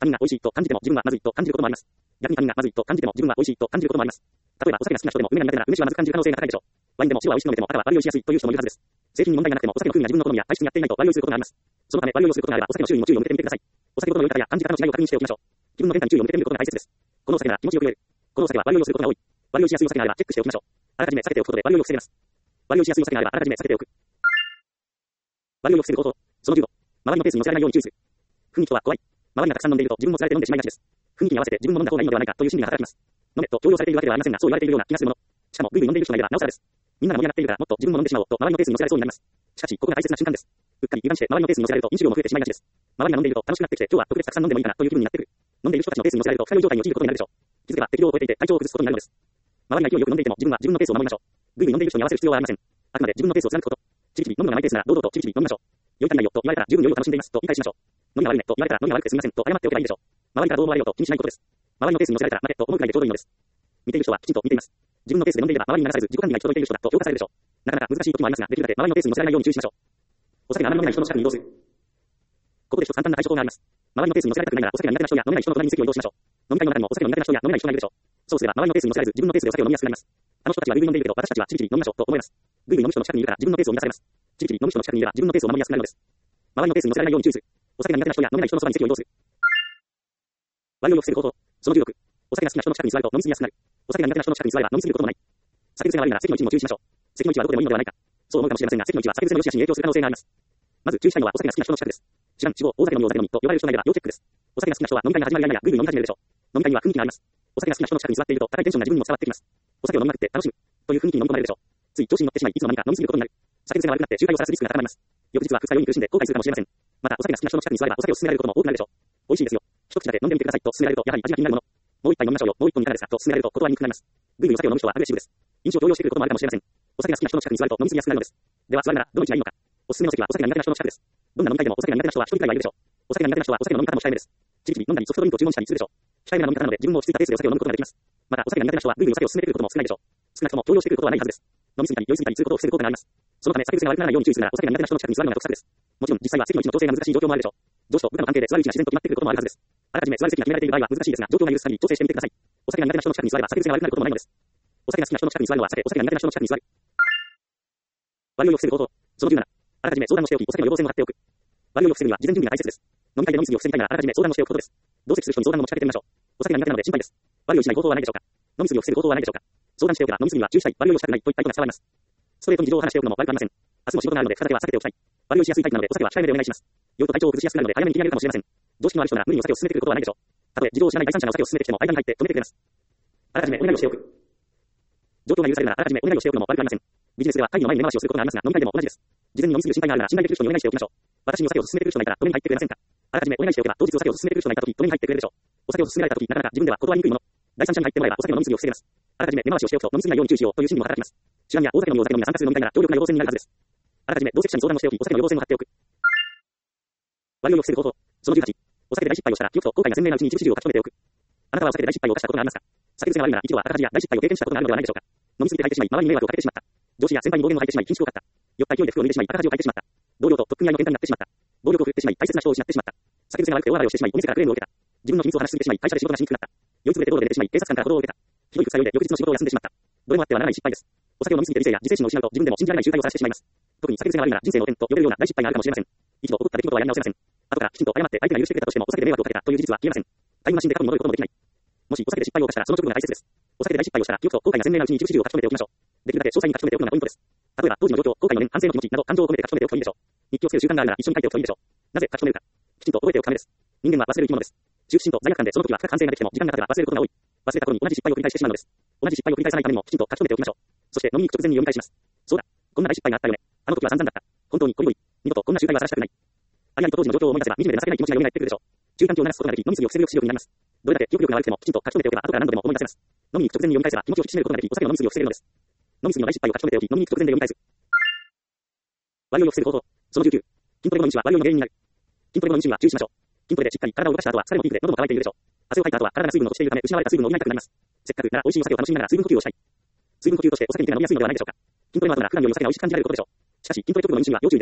他人が美味しいと感じても自分はまずいと感じることもあります。逆に他人がまずいと感じても自分は美味しいと感じることもあります。例えばお酒が好きな人でも梅が苦手な梅酒はまず感じる可能性が高いでしょう。ワインでも白は美味しく飲めても赤は悪酔いしやすいという人もいるはずです。製品に問題がなくてもお酒の風味が自分の好みや体質に合っていないと悪酔いすることがあります。そのため悪酔いをすることがあればお酒の周囲にも注意を向けてみてください。お酒ごとの酔い方や感じ方の違いを確認しておきましょう。気分の変化に注意を向けてみることが大切です。このお酒なら気持ちよく酔える。このお酒は悪酔いをすることが多い。悪酔いしやすいお酒があればチェックしておきましょう。あらかじめ避けておくことで悪酔いを防げます。悪酔いしやすいお酒があればあらかじめ避けておく。悪酔いを防ぐ方法。その15。周りのペースに乗せられないように注意する。雰囲気とは怖い。周りがたくさん飲んでいると自分もつられて飲んでしまいがちです。雰囲気に合わせて自分も飲んだ方がいいのではないかという心理が働きます。飲めと強要されているわけではありませんが、そう言われているような気がするもの。しかも、ぐいぐい飲んでいる人がいればなおさらです。みんなが盛り上がっているからもっと自分も飲んでしまおうと周りのペースに乗せられそうになります。しかし、ここが大切な瞬間です。うっかり油断して周りのペースに乗せられると飲酒量も増えてしまいがちです。周りが飲んでいると楽しくなってきて、今日は特別たくさん飲んでもいいかなという気分になってくる。飲んでいる人たちのペースに乗せられると二日酔い状態に陥ることになるでしょう。気づけば適量を超えていて体調を崩すことになるのです。周りが勢いよく飲んでいても自分は自分のペースを守りましょう。ぐいぐい飲んでいる人に合わせる必要はありません。あくまで自分のペースを貫くこと。ちびちび飲むのがマイペースなら堂々とちびちび飲みましょう。酔い足りないよと言われたら十分酔いを楽しんでいますと言い返しましょう。飲みが悪いねと言われたら飲みが悪くてすみませんと謝っておけばいいでしょう。周りからどう思われようと気にしないことです。周りのペースに乗せられたら待てと思うくらいでちょうどいいのです。見ている人はきちんと見ています。自分のペースで飲んでいれば周りに流されず自己管理が行き届いている人だと評価されるでしょう。なかなか難しい時もありますが、できるだけ周りのペースに乗せられないように注意しましょう。お酒があまり飲めない人の近くに移動する。ここで一つ簡単な対処法があります。周りのペースに乗せられたくないならお酒が苦手な人や飲めない人の隣に席を移動しましょう。飲み会の中にもお酒の苦手な人や飲めない人がいるでしょう。そうすれば周りのペースに乗せられず自分のペースでお酒を飲みやすくなります。あの人たちはぐいぐい飲んでいるけど私たちはちびちび飲みましょうと思います。ぐいぐい飲む人の近くにいるから自分のペースを乱されます。ちびちび飲む人の近くにいれば自分のペースを守りやすくなるのです。周りのペースに乗せられないように注意する。お酒が苦手な人や飲めない人のそばに席を移動する。悪酔いを防ぐ方法。その16。お酒が好きな人の近くに座ると飲みすぎやすくなる。お酒が苦手な人の近くに座れば飲みすぎることもない。酒癖が悪いなら席の位置にも注意しましょう。席の位置はどこでもいいのではないか。そう思うかもしれませんが、席の位置は酒癖の良し悪しに影響する可能性があります。まず注意したいのはお酒が好きな人の近くです。知らん、死亡、大酒飲み、大酒飲みと言われる人がいれば要チェックです。お酒が好きな人は飲み会が始まるやいなやぐいぐい飲み始めるでしょう。飲み会には雰囲気があります。お酒が好きな人の近くに座っていると高いテンションが自分にも伝わってきます。お酒を飲みまくって楽しむという雰囲気に飲み込まれるでしょう。つい調子に乗ってしまい、いつの間にか飲みすぎることになる。酒癖が悪くなって周回をさらすリスクが高まります。翌日は二日酔いに苦しんで後悔するかもしれません。またお酒が好きな人の近くに座ればお酒を勧められることも多くなるでしょう。美味しいですよ。一口だけ飲んでみてくださいと勧められるとやはり味が気になるもの。もう一杯飲みましょうよ。もう一本いかがですかと勧められると断りにくくなります。ぐいぐいお酒を飲む人はアグレッシブです。飲酒を強要してくることもあるかもしれません。お酒が好きな人の近くに座ると飲みすぎやすくなるのです。では座るならどの位置がいいのか。おすすめの席はお酒が苦手な人の近くです。どんな飲み会でもお酒が苦手な人は一人くらいはいるでしょう。お酒が苦手な人はお酒の飲み方も控えめです。ちびちび飲んだりソフトドリンクを注文したりするでしょう。控えめな飲み方なので自分も落ち着いたペースでお酒を飲むことができます。またお酒が苦手な人はぐいぐいお酒を勧めてくることも少ないでしょう。少なくとも強要してくることはないはずです。飲みすぎたり酔いすぎたりすることを防ぐ効果があります。そのため酒癖が悪くならないように注意するならお酒が苦手な人の近くに座るのが得策です。もちろん実際は席の位置の調整が難しい状況もあるでしょう。上司と部下の関係で座る位置が自然と決まってくることもあるはずです。あらかじめ座る席が決められている場合は難しいですが、状況が許す限り調整してみてください。お酒が苦手な人の近くに座れば酒癖が悪くなることもないのです。お酒が好きな人の近くに座るのは避け、お酒が苦手な人の近くに座る。悪酔いを防ぐ方法。その17。あらかじめ相談をしておき、お酒の予防線を張っておく。悪酔いを防ぐには事前準備が大切です。飲み会で飲み過ぎを防ぎたいならあらかじめ相談をしておくことです。同席する人に相談を持ちかけてみましょう。お酒が苦手なので心配です。悪酔いしない方法はないでしょうか。飲み過ぎを防ぐ方法はないでしょうか。相談しておけば飲み過ぎには注意したい、悪酔いをしたくないといった意図が伝わります。ストレートに事情を話しておくのも悪くありません。明日も仕事があるので片手は避けておきたい。悪酔いしやすいタイプなのでお酒は控えめでお願いします。酔うと体調を崩しやすくなるので早めに切り上げるかもしれません。常識のある人なら無理にお酒を勧めてくることはないでしょう。たとえ事情を知らない第三者がお酒を勧めてきても間に入って止めてくれます。あらかじめお願いをしておく。状況が許されるならあらかじめお願いをしておくのも悪くありません。ビジネスでは会議の前に根回しをすることがありますが、飲み会でも同じです。事前に飲み過ぎる心配があるなら信頼できる人にお願いしておきましょう。私にお酒を勧めてくる人がいたら止めに入ってくれませんか。あらかじめお願いしておけば当日お酒を勧めてくる人がいたとき止めに入ってくれるでしょう。お酒を勧められたときなかなか自分では断りにくいもの。第三者に入ってもらえばお酒の飲み過ぎを防げます。あらかじめ根回しをしておくと飲み過ぎないように注意しようという心理も働きます。知らんや大酒飲み大酒飲みが参加する飲み会なら強力な予防線になるはずです。あらかじめ同席者に相談をしておきお酒の予防線を張っておく。悪酔いを防ぐ方法。その18。お酒で大失敗をしたら記憶と後悔が鮮明なうちに一部始終を書き留めておく。あなたはお酒で大失敗を犯したことがありますか。酒癖が悪いなら一度は赤字や大失敗を経験したことがあるのではないでしょうか。飲みすぎて吐いてしまい周りに迷惑をかけてしまった。上司や先輩に暴言を吐いてしまい緊張がかった。酔った勢いで服を脱いでしまい赤字を吐いてしまった。同僚と取っ組み合いの喧嘩になってしまった。暴力を振るってしまい大切な人を失ってしまった。酒癖が悪くて大笑いをしてしまいお店からクレームを受けた。自分の秘密を話しすぎてしまい会社で仕事がしにくくなった。酔いつぶれて道路で出てしまい警察官から補導を受けた。ひどい副作用で翌日の仕事を休んでしまった。どれもあってはならない失敗です。お酒を飲みすぎて理性や自制心を失うと自分でも信じられない集会をさせてしまいます。特に酒癖が悪いなら人生の転と呼べるような大失敗があるかもしれません。一度起こった出来事はやり直せません。後からきちんと謝って相手が許してくれたとしてもお酒で迷惑をかけたという事実は消えません。タイムマシンで過去に戻ることもできない。もしお酒で失敗を犯したらその直後が大切です。お酒で大失敗をしたら記憶と後悔が鮮明なうちに一部始終を書き留めておきましょう。できるだけ詳細に書き留めておくのがポイントです。例えば当時の状況、後悔の念、反省の気持ちなど感情を込めて書き留めておくといいでしょう。日記をつける習慣があるなら一緒に書いておくといいでしょう。なぜ書き留めるか。きちんと覚えておくためです。人間は忘れる生き物です。羞恥心と罪悪感でその時は深く反省ができても時間が経てば忘れることが多い。忘れた頃に同じ失敗を繰り返してしまうのです。同じ失敗を繰り返さないためにもきちんと書き留めておきましょう。そして飲みに行く直前に読み返します。そうだ、こんな大失敗があったよね。あの時は散々だった。本当にこりごい。二度とこんな集会はさらしたくない。ありありと当時の状況を思い出せば惨めで情けない気持ちが蘇ってくるでしょう。中間気を鳴らすことができ飲み過ぎを防ぐ抑止力になります。どれだけ記憶力が悪くてもきちんと書き留めておけば後から何度でも思い出せます。飲みに行く直前に読み返せば気持ちを引き締めることができお酒の飲み過ぎを防げるのです。飲み過ぎの大失敗を書き留めておき飲みに行く直前で読み返す。悪酔いを防ぐ方法。その19。筋トレ後の飲酒は悪酔いの原因になる。筋トレ後の飲酒には注意しましょう。筋トレでしっかり体を動かした後は疲れもピークで喉も乾いているでしょう。汗をかいた後は体が水分を落としているため失われた水分を補いたくなります。せっかくなら美味しいお酒を楽しみながら水分補給をしたい。水分補給としてお酒に手が飲みやすいのではないでしょうか。筋トレの後なら普段よりお酒が美味しく感じられることでしょう。しかし筋トレ直後の飲酒には要注意です。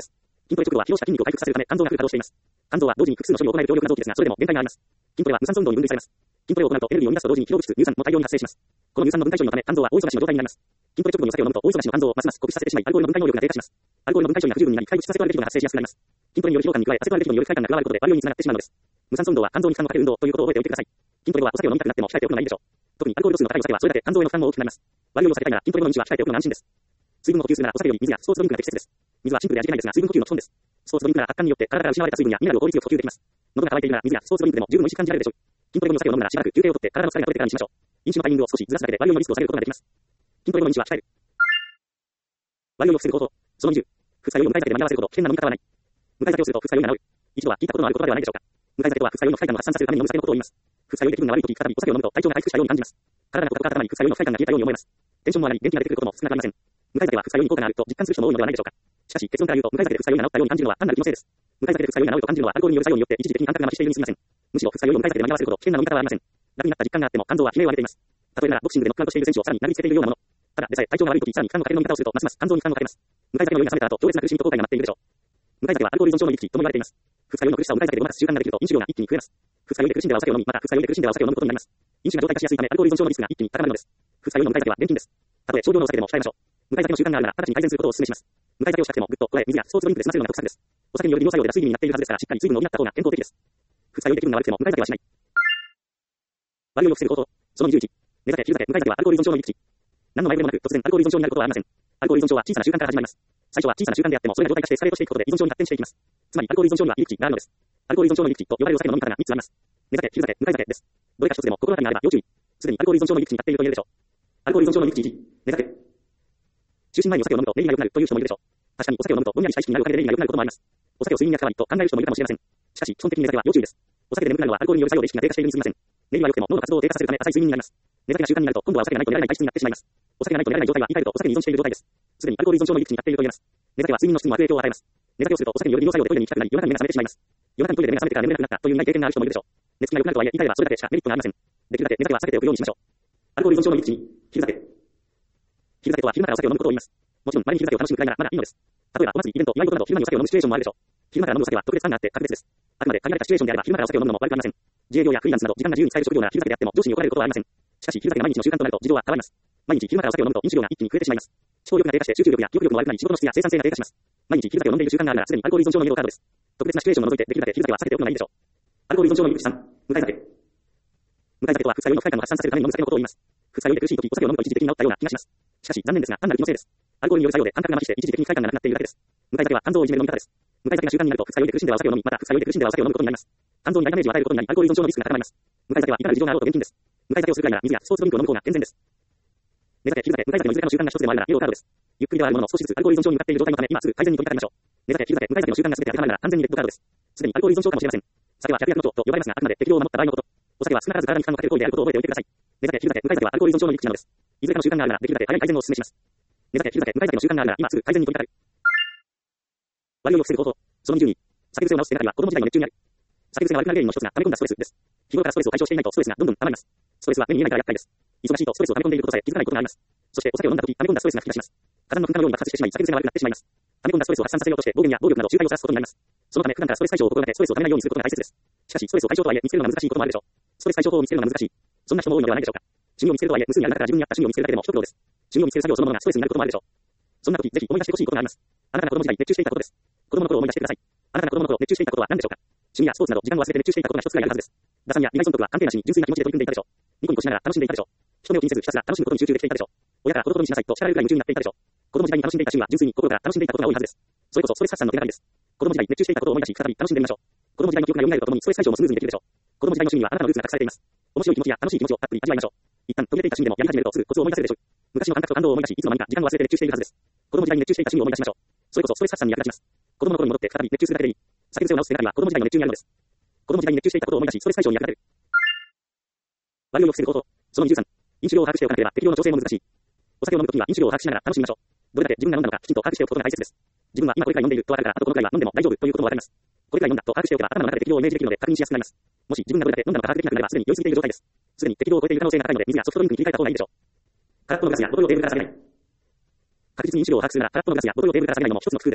筋トレ直後は疲労した筋肉を回復させるため肝臓がフル稼働しています。肝臓は同時に複数の処理を行える強力な臓器ですが、それでも限界があります。筋トレは無酸素運動に分類されます。筋トレを行うとエネルギーを生み出すと同時に疲労物質、乳酸も大量に発生します。この乳酸の分解処理のため肝臓は大忙しの状態になります。筋トレ直後にお酒を飲むと大忙しの肝臓をますます酷使させてしまい、アルコールの分解能力が低下します。アルコールの分解処理が不十分になり、肺物質アセトアルデヒドが発生しやすくなります。筋トレによる疲労感に加え、アセトアルデヒドによる不快感が加わることでバリオにつながってしまうのです。無酸素運動は肝臓に負担のかかる運動ということを覚えておいてください。筋トレ後はお酒を飲みたくなっても控えておくのがいいでしょう。特にアルコール度数の高いお酒はそれだけ肝臓への負担も大きくなります。バリオを避けたいなら筋トレ後の飲酒は控えておくのが安心です。水分の補給するならお酒より水やスポーツドリンクが適切です。水はシンプルで味気ないですが水分補給の基本です。スポーツドリンクなら圧巻によって体から失われた水分やミネラルを効率よく補給できます。喉が渇いているなら水やスポーツドリンクでも十分美味しく感じられるでしょう。筋トレ後にお酒を飲むならしばらく休憩をとって体の疲れが取れてからにしましょう。飲酒のタイミングを少しずらすだけでバリオのリスクを下げることができます。筋トレ後の飲酒は控える。バリオを防ぐこと。その20。二日酔いを向かい酒で間に合わせるほど危険な飲み方はない。向かい酒をすると二日酔いが治る。一度は聞いたことのある言葉ではないでしょうか。向かい酒とは二日酔いの不快感を発散させるために飲む酒のことを言います。二日酔いで気分が悪いとき再びお酒を飲むと体調が回復したように感じます。体がポカポカ温まり二日酔いの不快感が消えたように思えます。テンションも上がり元気が出てくることも少なくありません。向かい酒は二日酔いに効果があると実感する人も多いのではないでしょうか。しかし結論から言うと向かい酒で二日酔いが治ったように感じるのは単なる気のせいです。向かい酒で二日酔いが治ると感じるのはアルコールによる作用によって一時的に感覚が麻痺しているに過ぎません。むしろ二日酔いを向かい酒で間に合わせるほど危険な飲み方はありません。楽になった実感があっても肝臓は悲鳴を上げています。例えばボクシングでノックアウトしている選手をさらに投げつけているようなもの。ただでさえ体調が悪いときさらに負担のかける飲み方をするとますます肝臓に負担をかけます。向かい酒の酔いが冷めた後強烈な苦しみと後悔が待っているでしょう。向かい酒はアルコール依存症の入り口とも言われています。二日酔いの苦しさを向かい酒でごまかす習慣ができると飲酒量が一気に増えます。二日酔いで苦しんではお酒を飲み、また二日酔いで苦しんではお酒を飲むことになります。飲酒が常態化しやすいためアルコール依存症のリスクが一気に高まるのです。二日酔いの向かい酒は厳禁です。たとえ少量のお酒でも控えましょう。向かい酒の習慣があるなら直ちに改善することをお勧めします。向かい酒をしたくてもぐっと加え水やスポーツドリンクで済ませるのが得策です。お酒による利尿作用で脱水気味になっているはずですからしっかり水分を補った方が健康的です。二日酔いで気分が悪くても向かい酒はしない。バリオを防ぐこと。その21。寝酒、昼酒、向かい酒はアルコール依存症の入り口。何の前触れもなく突然アルコール依存症になることはありません。アルコール依存症は小さな習慣から始まります。最初は小さな習慣であってもそれが状態化してエスカレートしていくことで依存症に発展していきます。つまりアルコール依存症には入り口があるのです。アルコール依存症の入り口と呼ばれるお酒の飲み方が3つあります。寝酒、昼酒、向かい酒です。どれか一つでも心当たりがあれば要注意。すでにアルコール依存症の入り口になっていると言えるでしょう。アルコール依存症の入り口1、寝酒。就寝前にお酒を飲むと寝入りが良くなるという人もいるでしょう。確かにお酒を飲むとぼんやりした意識になるおかげで寝入りが良くなることもあります。お酒を睡眠薬代わりと考える人もいるかもしれません。しかし基本的に寝酒は要注意です。お酒で眠くなるのはアルコールによる作用で意識が低下しているに過ぎません。寝入りは良くても脳の活動を低下させるため浅い睡眠になります。寝酒が習慣になると今度はお酒がないと寝られない体質になってしまいます。お酒がないと寝られない状態は言い換えるとお酒に依存している状態です。すでにアルコール依存症の入り口になっていると言えます。寝酒は睡眠の質にも悪影響を与えます。寝酒をするとお酒による利尿作用でトイレに行きたくなり夜中に目が覚めてしまいます。夜中にトイレで目が覚めてから眠れなくなったというない経験がある人もいるでしょう。寝つきが良くなるとはいえ言い換えればそれだけしかメリットがありません。できるだけ寝酒は避けておくようにしましょう。アルコール依存症の入り口に昼酒。昼酒とは昼間からお酒を飲むことを言います。もちろん、稀に昼酒を楽しむくらいならまだいいのです。例えば、お祭り、イベント、祝い事など昼間にお酒を飲むシチュエーションもあるでしょう。昼間から飲むお酒は特別感があって格別です。あくまで限られたシチュエーションであれば昼間からお酒を飲むのも悪くありません。自営業やフリーランスなど時間が自由に使える職業なら昼酒であっても上司に怒られることはありません。しかし、昼酒が毎日の習慣となると事情は変わります。毎日昼間からお酒を飲むと飲酒量が一気に増えてしまいます。思考力が低下して集中力や記憶力も悪くなり仕事の質や生産性が低下します。毎日昼酒を飲んでいる習慣があるならすでにアルコール依存症のイエローカードです。特別なシチュエーションを除いてできるだけ昼酒は避けておくのがいいでしょう。アルコール依存症の入り口3、向かい酒。向かい酒とは二日酔いの不快感を発散させるために飲む酒のことを言います。二日酔いで苦しいときお酒を飲むと一時的に治ったような気がします。しかし残念ですが単なる気のせいです。アルコールによる作用で感覚が麻痺して一時的に不快感がなくなっているだけです。向かい酒は肝臓をいじめる飲み方です。向かい酒が習慣になると二日酔いで苦しんではお酒を飲み、また二日酔いで苦しんではお酒を飲むことになります。肝臓に大ダメージを与えることになりアルコール依存症のリスクが高まります。向かい酒はいかなる事情があろうと厳禁です。向かい酒をするくらいなら水やスポーツドリンクを飲む方が健全です。寝酒、昼酒、向かい酒のいずれかの習慣が一つでもあるならイエローカードです。ゆっくりではあるものの少しずつアルコール依存症に向かっている状態のため今すぐ改善に取り掛かりましょう。寝酒、昼酒、向かい酒の習慣が全て当てはまるなら完全にレッドカードです。すでにアルコール依存症かもしれません。酒は百薬の長と呼ばれますがあくまで適量を守った場合のこと。お酒は少なからず体に負担をかける行為であることを覚えておいてください。寝酒、昼酒、向かい酒はアルコール依存症の入り口なのです。いずれかの習慣があるならできるだけ早い改善をお勧めします。寝酒、昼酒、向かい酒の習慣があるなら今すぐ改善に取り掛かる。悪酔いを防ぐ方法。その22。酒癖を直す手がかりは子供時代の熱中にある。酒癖が悪くなる原因の一つが溜め込んだストレスです。日頃からストレスを解消していないとストレスがどんどん溜まります。ストレスは目に見えないから厄介です。忙しいとストレスを溜め込んでいることさえ気づかないことがあります。そしてお酒を飲んだ時溜め込んだストレスが吹き出します。火山の噴火のように爆発してしまい酒癖が悪くなってしまいます。溜め込んだストレスを発散させようとして暴言や暴力など仲介をさらすことになります。そのため普段からストレス解消を心がけストレスを溜めないようにすることが大切です。しかしストレスを解消とはいえ見つけるのが難しいこともあるでしょう。ストレス解消法を見つけるのが難しい。そんな人も多いのではないでしょうか。趣味を見つけるとはいえ無数にある中から自分に合った趣味を見つけるだけでも一苦労です。趣味を見つける作業そのものがストレスになることもあるでしょう。そんな時ぜひ思い出してほしいことがあります。あなたが子供時代熱中していたことです。子供の頃を思い出してください。あなたが子供の頃熱中していたことは何でしょうか。趣味やスポーツなど時間を忘れて熱中していたことが一つくらいあるはずです。打算や利害損得は関係なしに純粋な気持ちで取り組んでいたでしょう。ニコニコしながら楽しんでいたでしょう。人目を気にせずひたすら楽しむことに集中できていたでしょう。親からほどほどにしなさいと叱られるくらい夢中になっていたでしょう。子供時代に楽しんでいた趣味は純粋に心から楽しんでいたことが多いはずです。それこそストレス発散の手がかりです。子供時代熱中していたことを思い出し再び楽しんでみましょう。子供時代の記憶が蘇るとともにストレス解消もスムーズにできるでしょう。子供時代の趣味にはあなたのルーツが隠されています。面白い気持ちや楽しい気持ちをたっぷり味わいましょう。一旦途切れていた趣味でもやり始めるとすぐコツを思い出せるでしょう。昔の感覚と感動を思い出しいつの間にか時間を忘れて熱中しているはずです。子供時代に熱中していた趣味を思い出しましょう。それこそストレス発散に役立ちます。子供の頃に戻って再び熱中するだけでいい。酒癖を直す手がかりは子供時代の熱中にあるのです。子供時代に熱中していたことを思い出しストレス解消に役立てる。悪酔いを防ぐ方法。その23。飲酒量を把握しておかなければ適量の調整も難しい。お酒を飲むときには飲酒量を把握しながら楽しみましょう。どれだけ自分が飲んだのかきちんと把握しておくことが大切です。自分は今これくらい飲んでいるとわかるからあとこのくらいは飲んでも大丈夫ということもわかります。これくらい飲んだと把握しておけば頭の中で適量をイメージできるので確認しやすくなります。もし自分がどれだけ飲んだのか把握できなくなればすでに酔いすぎている状態です。すでに適量を超えている可能性が高いので水やソフトドリンクに切り替えた方がいいでしょう。空っぽのグラスやボトルをテーブルから下げない。確実に飲酒量を把握するなら空っぽのグラスやボトルをテーブルから下げないのも一つの工夫です。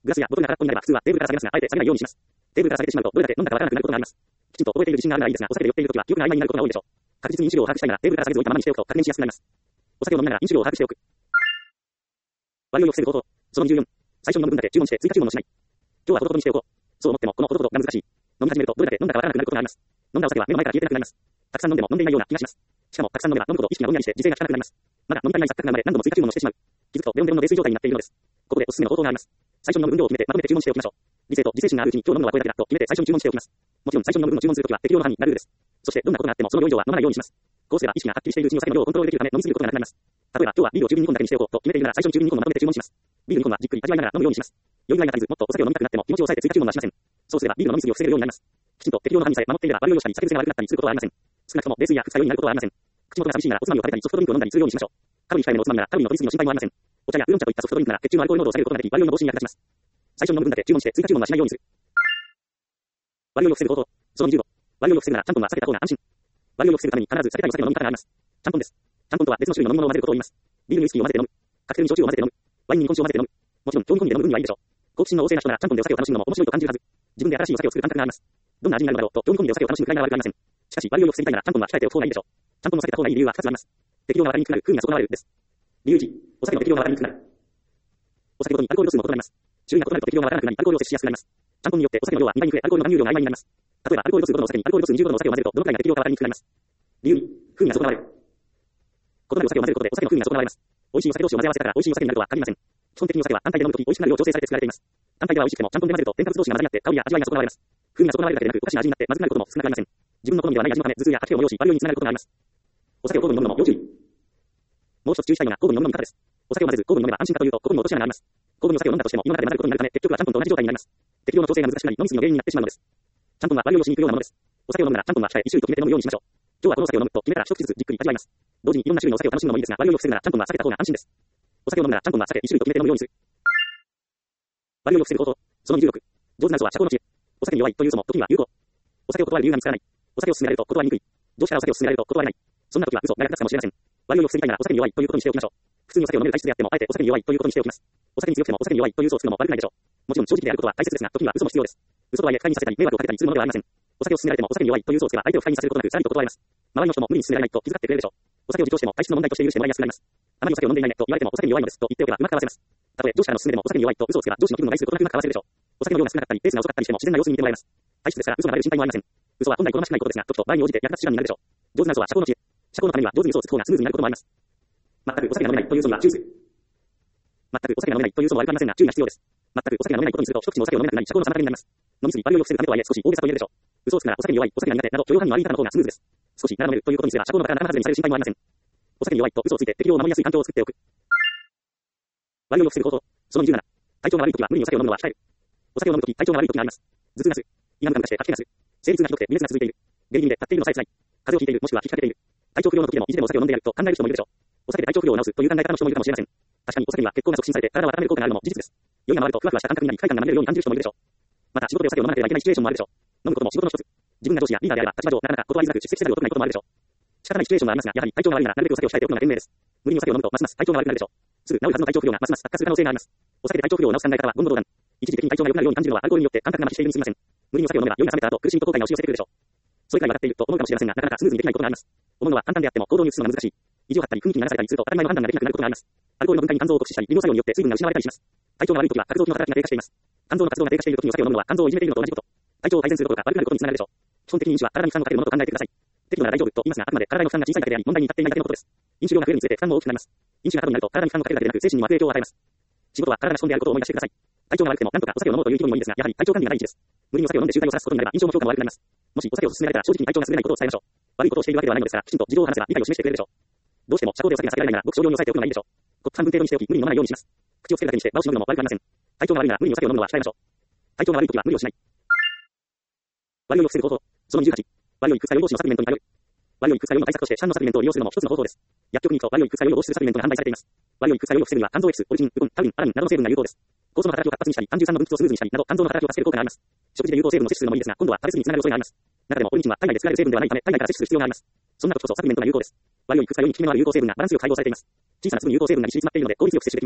グラスやボトルが空っぽになれば普通はテーブルから下げますが、あえて下げないようにします。テーブルから下げてしまうと、どれだけ飲んだかわからなくなることがあります。きちんと覚えている自信があるならいいですが、お酒で酔っているときは記憶が曖昧になることが多いでしょう。確実に飲酒量を把握したいなら、テーブルから下げず置いたままにしておくと確認しやすくなります。お酒を飲みながら飲酒量を把握しておく。割合を防ぐ方法。その14。最初に飲む分だけ注文して追加注文をしない。今日はほどほどにしておこう。そう思っても、このほどほどが難しい。飲み始めるとどれだけ飲んだかわからなくなることがあります。飲んだお酒は目の前から消えてなくなります。たくさん飲んでも飲んでいないような気がします。しかも、たくさん飲めば飲むほど意識がぼんやりして自制が効かなくなります。まだ飲み足りない錯覚が生まれ何度も追加注文をしてしまう。気づくとベロンベロンの泥酔状態になっているのです。ここでおすすめの方法があります。最初に飲む分量を決めてまとめて注文しておきましょう。理性と自制心があるうちに今日飲むのはこれだけだと決めて最初に注文しておきます。もちろん最初に飲む分を注文するときは適量の範囲になるルールです。そしてどんなことがあってもその量以上は飲まないようにします。こうすれば意識がはっきりしているうちにお酒の量をコントロールできるため飲みすぎることがなくなります。例えば今日はビールを中瓶2本だけにしておこうと決めているなら最初に中瓶2本まとめて注文します。ビール2本はじっくり味わいながら飲むようにします。余裕が足りずもっとお酒を飲みたくなっても気持ちを抑えて追加注文はしません。そうすればビールの飲みすぎを防げるようになります。きちんと適量の範囲さえ守っていれば悪酔いをしたり酒癖が悪くなったりすることはありません。少なくとも泥酔や二日酔いになることはありません。口元が寂しいならおつまみを食べたりソフトドリンクを飲んだりするようにしましょう。カロリー控えめのおつまみならカロリーの取りすぎの心配もありません。お茶やウーロン茶といったソフトドリンクなら血中のアルコール濃度を下げることができ悪酔いの防止に役立ちます。最初に飲む分だけ注文して追加注文はしないようにする。悪酔いを防ぐ方法。その15。悪酔いを防ぐならちゃんぽんは避けた方が安心。悪酔いを防ぐために必ず避けたいお酒の飲み方があります。ちゃんぽんです。ちゃんぽんとは別の種類の飲み物を混ぜることを言います。ビールにウイスキーを混ぜて飲む。カクテルに焼酎を混ぜて飲む。ワインに日本酒を混ぜて飲む。もちろん興味込みで飲む分にはいいでしょう。好奇心の旺盛な人ならちゃんぽんでお酒を楽しむのも面白いと感じるはず。自分で新しいお酒を作る感覚があります。どんな味になるのだろうと興味込みでお酒を楽しむくらいが悪くありません。しかし悪酔いを防ぎたいならちゃんぽんは控えておく方がいいでしょう。ちゃんぽんを避けた方がいい理由は2つあります。適量が分かりにくくなる、風味が損なわれるです。理由1、お酒の適量が分かりにくくなる。お酒ごとにアルコール度数も異なります。種類が異なると適量が分からなくなりアルコールを摂取しやすくなります。ちゃんぽんによってお酒の量は2倍に増えアルコールの含有量が曖昧になります。例えばアルコール度数5度のお酒にアルコール度数25度のお酒を混ぜるとどのくらいが適量が分かりにくくなります。理由2、風味が損なわれる。異なるお酒を混ぜることでお酒の風味が損なわれます。美味しいお酒同士を混ぜ合わせたから美味しいお酒になるとは限りません。基本的にお酒は単体で飲むとき美味しくなるよう調整されて作られています。単体では美味しくてもちゃんぽんで混ぜると添加物同士が混ざり合って香りや味わいが損なわれます。風味が損なわれるだけでなくおかしな味になってまずくなることも少なくありません。自分の好みではない味のため頭痛や吐き気を催し悪酔いにつながることがあります。お酒を交互に飲むのも要注意。もう一つ注意したいのが交互に飲むの見方です。お酒を混ぜず交互に飲めば安心かというと交互に落とし穴があります。交互にお酒を飲んだとしても胃の中で混ぜることになるため結局はちゃんぽんと同じ状態になります。適量の調整が難しくなり飲み過ぎの原因になってしまうのです。ちゃんぽんは悪酔いをしにくいようなものです。お酒を飲むならちゃんぽんは控え1種類と決めて飲むようにしましょう。今日はこのお酒を飲むと決めたら一口ずつじっくり味わいます。同時にいろんな種類のお酒を楽しむのもいいですが悪酔いを防ぐならちゃんぽんは避けた方が安心です。お酒を飲むならちゃんぽんは避け1種類と決めて飲むようにする。悪酔いを防ぐ方法。その26。上手な嘘は社交の知恵。お酒に弱いという嘘も時には有効。お酒を断る理由が見つからない。お酒を勧められると断りにくい。上司からお酒を勧められると断れない。そんな時は嘘が役立つかもしれません。悪酔いを防ぎたいならお酒に弱いということにしておきましょう。普通にお酒を飲める体質であってもあえてお酒に弱いということにしておきます。お酒に強くてもお酒に弱いという嘘をつくのも悪くないでしょう。もちろん正直であることは大切ですが時には嘘も必要です。嘘とはいえ不快にさせたり迷惑をかけたりするものではありません。お酒を勧められてもお酒に弱いという嘘をつけば相手を不快にさせることなくさらにと断れます。周りの人も無理に勧められないと気遣ってくれるでしょう。お酒を自重しても体質の問題として許してもらいやすくなります。あまりお酒を飲んでいないねと言われてもお酒に弱いのですと言っておけばうまくかわせます。たとえ上司からの勧めでもお酒に弱いと嘘をつけば上司の気分を害することなくうまくかわせるでしょう。お酒の量が少なかったりペースが遅かったりしても自然な様子に見てもらえます。体質ですから嘘がバレる心配もありません。嘘は本来好ましくないことですが時と場合に応じて役立つ手段になるでしょう。上手な嘘は社交の知恵。社交のためには上手に嘘をつく方がスムーズになることもあります。全くお酒が飲めないという嘘には注意する。全くお酒が飲めないという嘘も悪くありませんが注意が必要です。全くお酒が飲めないことにすると一口のお酒を飲めなくなり社交の妨げになります。飲みすぎ悪酔いを防ぐためとはいえ少し大げさと言えるでしょう。嘘をつくならお酒に弱い、お酒が苦手など許容範囲の悪い方の方がスムーズです。少しなら飲めるということにすれば社交の場から生外れにされる心配もありません。お酒に弱いと嘘をついて適量を守りやすい環境を作っておく。悪酔いを防ぐ方法。その27。体調が悪いときは無理にお酒を飲むのは控える。お酒を飲むとき体調が悪いときがあります。頭痛がする。胃がムカムカして吐き気がする。生理痛がひどくて微熱が続いている。下痢気味で立っているのさえ辛い。風邪をひいているもしくは引っ掛けている。体調不良の時でも意地でもお酒を飲んでやると考える人もいるでしょう。お酒で体調不良を治すという考え方の人もいるかもしれません。確かにお酒には血行が促進されて体を温める効果があるのも事実です。酔いが回るとふわふわした感覚になり快感が生まれるように感じる人もいるでしょう。また仕事でお酒を飲まなければいけないシチュエーションもあるでしょう。飲むことも仕事の一つ。自分が上司やリーダーであれば立場上なかなか断りづらく出席せざるを得ないこともあるでしょう。仕方ないシチュエーションはありますが、やはり体調が悪いならなるべくお酒を控えておくのが賢明です。無理にお酒を飲むとますます体調が悪くなるでしょう。すぐ治るはずの体調不良がますます悪化する可能性があります。お酒で体調不良を治す考え方は言語道断。一時的に体調が良くなるように感じるのはアルコールによって感覚が麻痺しているにすぎません。無理にお酒を飲めば酔いが冷めた後苦しみと後悔が押し寄せてくるでしょう。それくらい分かっていると思うかもしれませんが、なかなかスムーズにできないことがあります。思うのは簡単であっても行動に移すのが難しい。意地を張ったり雰囲気に流されたりすると当たり前の判断ができなくなることがあります。アルコールの分解に肝臓を酷使したり、利尿作用によって水分が失われたりします。体調が悪いときは各臓器の働きが低下しています。肝臓の活動が低下しているときにお酒を飲むのは肝臓をいじめているのと同じこと。体調を改善することが悪くなることにつながるでしょう。基本的に飲酒は体に負担をかけるものと考えてください。適度なら大丈夫と言いますが、あくまで体の負担が小さいだけであり、問題に至っていないだけのことです。飲酒量が増えるにつれて負担も大きくなります。飲酒が過度になると体に負担をかけるだけでなく精神にも悪影響を与えます。仕事は体が資本であることを思い出してください。体調が悪くてもなんとかお酒を飲もうという気分もいいですが、やはり体調管理が第一です。無理にお酒を飲んで渋滞をさすことになれば印象も評価も悪くなります。もしお酒を勧められたら正直に体調が優れないことを伝えましょう。悪いことをしているわけではないのですから、きちんと事情を話せば理解を示してくれるでしょう。どうしても社交でお酒が避けられないならごく少量に抑えておくのがいいでしょう。コップ半分程度にしておき、無理に飲まないようにします。口をつけるだけにして場をしのぐのも悪くありません。体調が悪いなら無理にお酒を飲むのは控えましょう。体調が悪いときは無理をしない。悪酔いを防ぐ方法。その28。悪酔い副作用防止のサプリメントに頼る。悪酔い副作用の対策として市販のサプリメントを利用するのも一つの方法です。薬局に行くと悪酔い副作用を防止するサプリメントが販売されています。悪酔い副作用を防ぐには肝臓エキス、オルチン、ウコン、タウリン、アラニンなどの成分が有効です。酵素の働きを活発にしたり、胆汁酸の分泌をスムーズにしたりなど肝臓の働きを助ける効果があります。食事で有効成分を摂取するのもいいですが、今度は食べ過ぎにつながる恐れがあります。中でもオルチンは体内で作られる成分ではないため、体内から摂取する必要があります。そんな時こそサプリメントが有効です。悪酔い副作用に効き目のある有効成分がバランスよく配合されています。小さな粒の有効成分が一緒に詰まっているので効率よく摂取できます。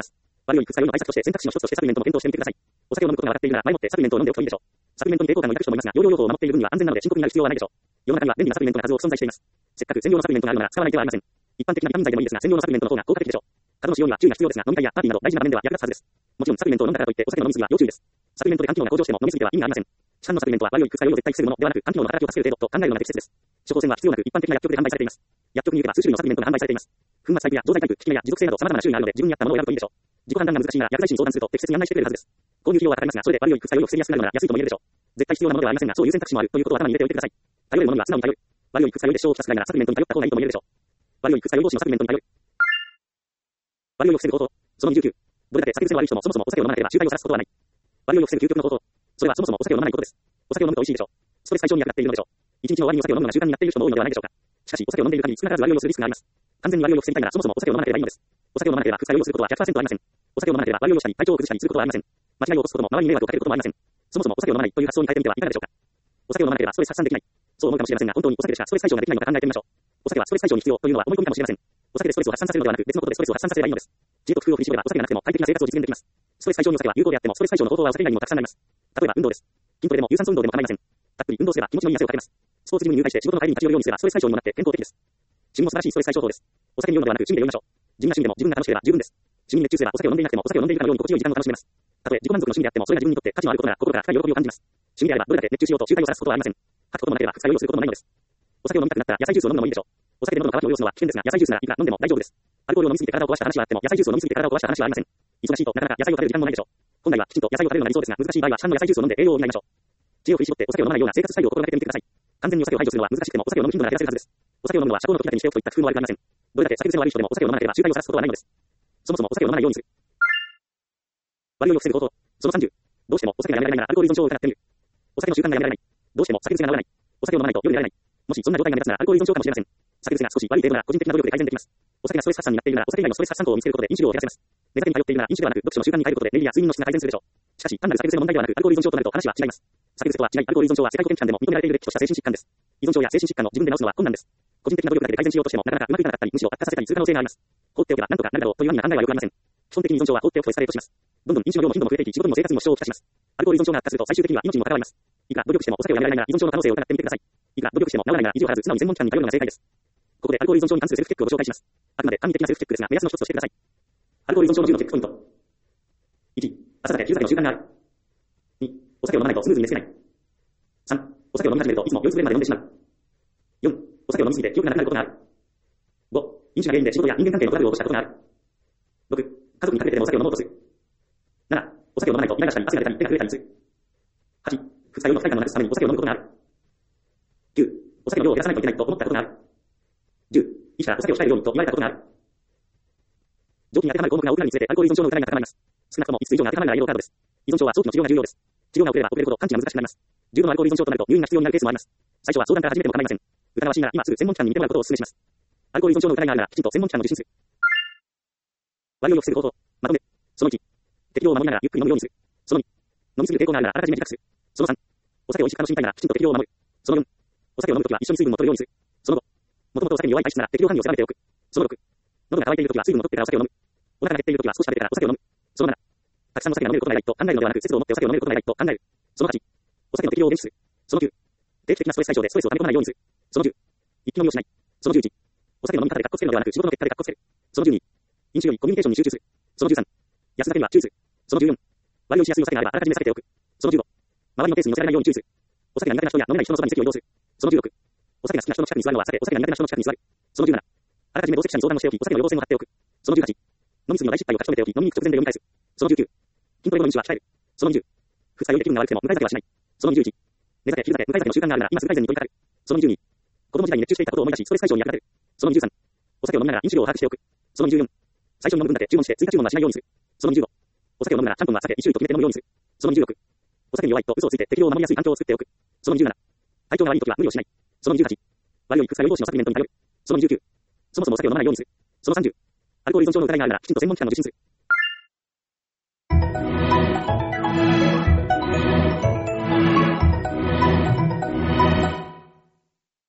悪い副作用の対策として選択肢の一つとしてサプリメントも検討してみてください。お酒を飲むことが分かっているなら前もってサプリメントを飲んでおくといいでしょう。サプリメントに抵抗感を抱く人もいますが、用量用法を守っている分には安全なので深刻になる必要はないでしょう。世の中には便利なサプリメントが数多く存在しています。せっかく専用のサプリメントがあるのなら使わない手はありません。一般的なビタミン剤でもいいですが、専用のサプリメントの方が効果的でしょう。過度の使用には注意が必要ですが、飲み会やパーティーなど大事な場面では役立つはずです。もちろんサプリメントを飲んだからといってお酒の飲み過ぎは要注意です。サプリメントで肝機能が向上しても飲み過ぎては意味がありません。市販のサプリメントは悪い副作用を絶対防ぐものではなく、肝機能の働きを助ける程度と考えるのが適切です。処方箋は必要なく一般的な薬局で販売されています。薬局に行けば数種類のサプリメントが販売されています。粉末タイプや錠剤タイプ、効き目や持続性など様々な種類があるので自分に合ったものを選ぶといいでしょう。自己判断が難しいなら薬剤師に相談すると適切に案内してくれるはずです。購入費用はかかりますが、それで悪い副作用を防ぎやすくなるなら安いとも言えるでしょう。絶対必要なものではありませんが、そういう選択肢もあるということを頭に入れておいてください。頼るものには素直に頼る。悪い副作用で支障をきたすくらいならサプリメントに頼った方がいいとも言えるでしょう。悪い副作用防止のサプリメントに頼る。悪いを防ぐ方法。その29。どれだけ酒癖の悪い人もそもそもお酒を飲まなければ仲介を晒すことはない。悪いを防ぐ究極の方法。それはそもそもお酒を飲まないことです。お酒を飲むと美味しいでしょう。ストレス解消に役立っているのでしょう。一日の終わりにお酒を飲むのが習慣になっている人も多いのではないでしょうか。しかし、お酒を飲んでいる限り少なからず悪いをするリスクがあります。完全に悪いを防ぎたいならそもそもお酒を飲まなければいいのです。お酒を飲まなければ副作用をすることは 100% ありません。お酒を飲まなければ悪いをしたり体調を崩したりすることはありません。間違いを起こすことも周りに迷惑をかけることもありません。そもそもお酒を飲まないという発想に変えてみてはいかがでしょうか。お酒を飲まなければストレス発散できない。そう思うかもしれませんが、本当にお酒でしかストレス解消ができないのか考えてみましょう。お酒はストレス解消に必要というのは思い込みかもしれません。お酒でストレスを発散させるのではなく別のことでストレスを発散させればいいのです。知恵と工夫を振り絞ればお酒がなくても快適な生活を実現できます。ストレス解消にお酒は有効であってもストレス解消の方法はお酒以外にもたくさんあります。例えば運動です。筋トレでも有酸素運動でも構いません。たっぷり運動すれば気持ちのいい汗をかけます。スポーツジムに入会して仕事の帰りに立ち寄るようにすればストレス解消にもなって健康的です。趣味も素晴らしいストレス解消法です。お酒に酔うのではなく趣味で酔いましょう。地味な趣味でも自分が楽しければ十分です。趣味に熱中すればお酒を飲んでいなくてもお酒を飲んでいるかのように心地よい時間を楽しめます。たとえ自己満足の趣味であってもそれが自分にとって価値のあることなら心から深い喜びを感じます。趣味であればどれだけ熱中しようと仲介を晒すことはありません。吐くこともなければ副作用をすることもないのです。お酒を飲みたくなったら野菜ジュースを飲むのもいいでしょう。お酒で喉の渇きを潤すのは危険ですが野菜ジュースならいくら飲んでも大丈夫です。アルコールを飲みすぎて体を壊した話はあっても野菜ジュースを飲みすぎて体を壊した話はありません。忙しいとなかなか野菜を食べる時間もないでしょう。本来はきちんと野菜を食べるのが理想ですが難しい場合は市販の野菜ジュースを飲んで栄養を補いましょう。知恵を振り絞ってお酒を飲まないような生活スタイルを心がけてみてください。完全にお酒を排除するのは難しくてもお酒を飲む頻度なら減らせるはずです。お酒を飲むのは社交の時だけにしておくといった工夫も悪くありません。どれだけ酒癖の悪い人でもお酒を飲まなければ仲介を晒すことはないのです。そもそもお酒を飲まないようにする。悪いを防ぐ方法。その30。どうしてもお酒がやめられないならアルコール依存症を疑ってみる。お酒の習慣がやめられない。どうしても酒癖が治らない。お酒を飲まないと夜寝られない。もしそんな状態が目立つならアルコール依存症かもしれません。酒癖が少し悪い程度なら個人的な努力で改善できます。お酒がストレス発散になっているならお酒以外のストレス発散口を見つけることで飲酒量を減らせます。寝酒に頼っているなら飲酒ではなく読書の習慣に変えることで寝入りや睡眠の質が改善するでしょう。しかし単なる酒癖の問題ではなくアルコール依存症となると話は違います。酒癖とは違いアルコール依存症は世界保健機関でも認められている歴史とした精神疾患です。依存症や精神疾患の自分で治すのは困難です。個人的な努力だけで改善しようとしてもなかなかうまくいかなかったりむしろ悪化させたりする可能性があります。放っておけば何とかなるだろうというような考えはよくありません。基本的に依存症は放っておくとエスカレートします。どんどん飲酒の量も頻度も増えていき仕事にも生活にも支障をきたします。アルコール依存症が悪化すると最終的には命にも関わります。いくら努力してもお酒をやめられないなら依存症の可能性を疑ってみてください。いくら努力しても治らないなら意地を張らず素直に専門機関に頼るのが正解です。ここでアルコール依存症に関するセルフチェックをご紹介します。あくまで簡易的なセルフチェックですが目安の一つとしてください。アルコール依存症の10のチェックポイント。1、朝だけ昼酒の習慣がある。2、お酒を飲まないとスムーズに寝つけない。3、お酒を飲み始めるといつも酔いつぶれるまで飲んでしまう。4、お酒を飲みすぎて記憶がなくなることがある。5、飲酒が原因で仕事や人間関係のトラブルを起こしたことがある。6、家族にかけてでもお酒を飲もうとする。7、お酒を飲まないとイライラしたり汗が出たり手が震えたりする。8、副作用の不快感をなくすためにお酒を飲むことがある。9、お酒の量を減らさないといけないと思ったことがある。10、医師からお酒を控えるようにと言われたことがある。上記に当てはまる項目が多くなるにつれてアルコール依存症の疑いが高まります。少なくとも5つ以上が当てはまるならイエローカードです。依存症は早期の治療が重要です。治療が遅れれば遅れるほど完治が難しくなります。重度のアルコール依存症となると入院が必要になるケースもあります。最初は相談から始めても構いません。疑わしいなら今すぐ専門機関に見てもらうことをお勧めします。アルコール依存症の疑いがあるならきちんと専門機関を受診する。悪酔いを防ぐ方法。まとめ。その1。適量を守りながらゆっくり飲むようにする。その2。飲みすぎる抵抗があるならあらかじめ自覚する。その3。お酒を美味しく楽しみたいならきちんと適量を守る。その4。お酒を飲むときは一緒に水分を取るようにする。その5。もともとお酒に弱い体質なら適量範囲を狭めておく。その6。喉が渇いているときは水分を取ってからお酒を飲む。お腹が減っているときは少し食べてからお酒を飲む。その7。たくさんお酒が飲めることがないと考えるのではなく節度を持ってお酒を飲めることがないと考える。その8。お酒の適量を減視する。その9。定期的なストレス解消でストレスを溜め込まないようにする。その10。一気飲みをしない。その11。お酒の飲み方でカッコつけるのではなく仕事の結果でカッコつける。その12。飲酒よりコミュニケーションに集中する。その13。安酒には注意する。その14。割り酔いしやすいお酒があればあらかじめ避けておく。その15。周りのペースに乗せられないように注意する。お酒が苦手な人や飲めない人のそばに席を移動する。その16。お酒が好きな人の近くに座るのは避け、お酒が苦手な人の近くに座る。その17。あらかじめ同席者に相談をしておき、お酒の要請を貼っておく。その18。飲み過ぎの大失敗を書き留めておき、飲みに行く直前で読み返す。その19。筋トレ後の飲酒は控える。その20。副作用で気分が悪くても向かい酒はしない。その21。寝酒、昼酒、向かい酒の習慣があるなら今すぐ改善に取り掛かる。その22。子供時代に熱中していたことを思い出し、ストレス解消に役立てる。その23。お酒を飲みながら飲酒量を把握しておく。その24。最初に飲む分だけ注文して追加注文はしないようにする。その25。お酒を飲むならちゃんとは避け、1種類と決めて飲むようにする。その26。お酒に弱いと嘘をついて適量を守りやすい環境を作っておく。その27。体調が悪いときは無理をしない。その28。悪い副作用防止のサプリメントに頼る。その29。そもそもお酒を飲まないようにする。その30。アルコール依存症の疑いがあるならきちんと専門機関を受診する。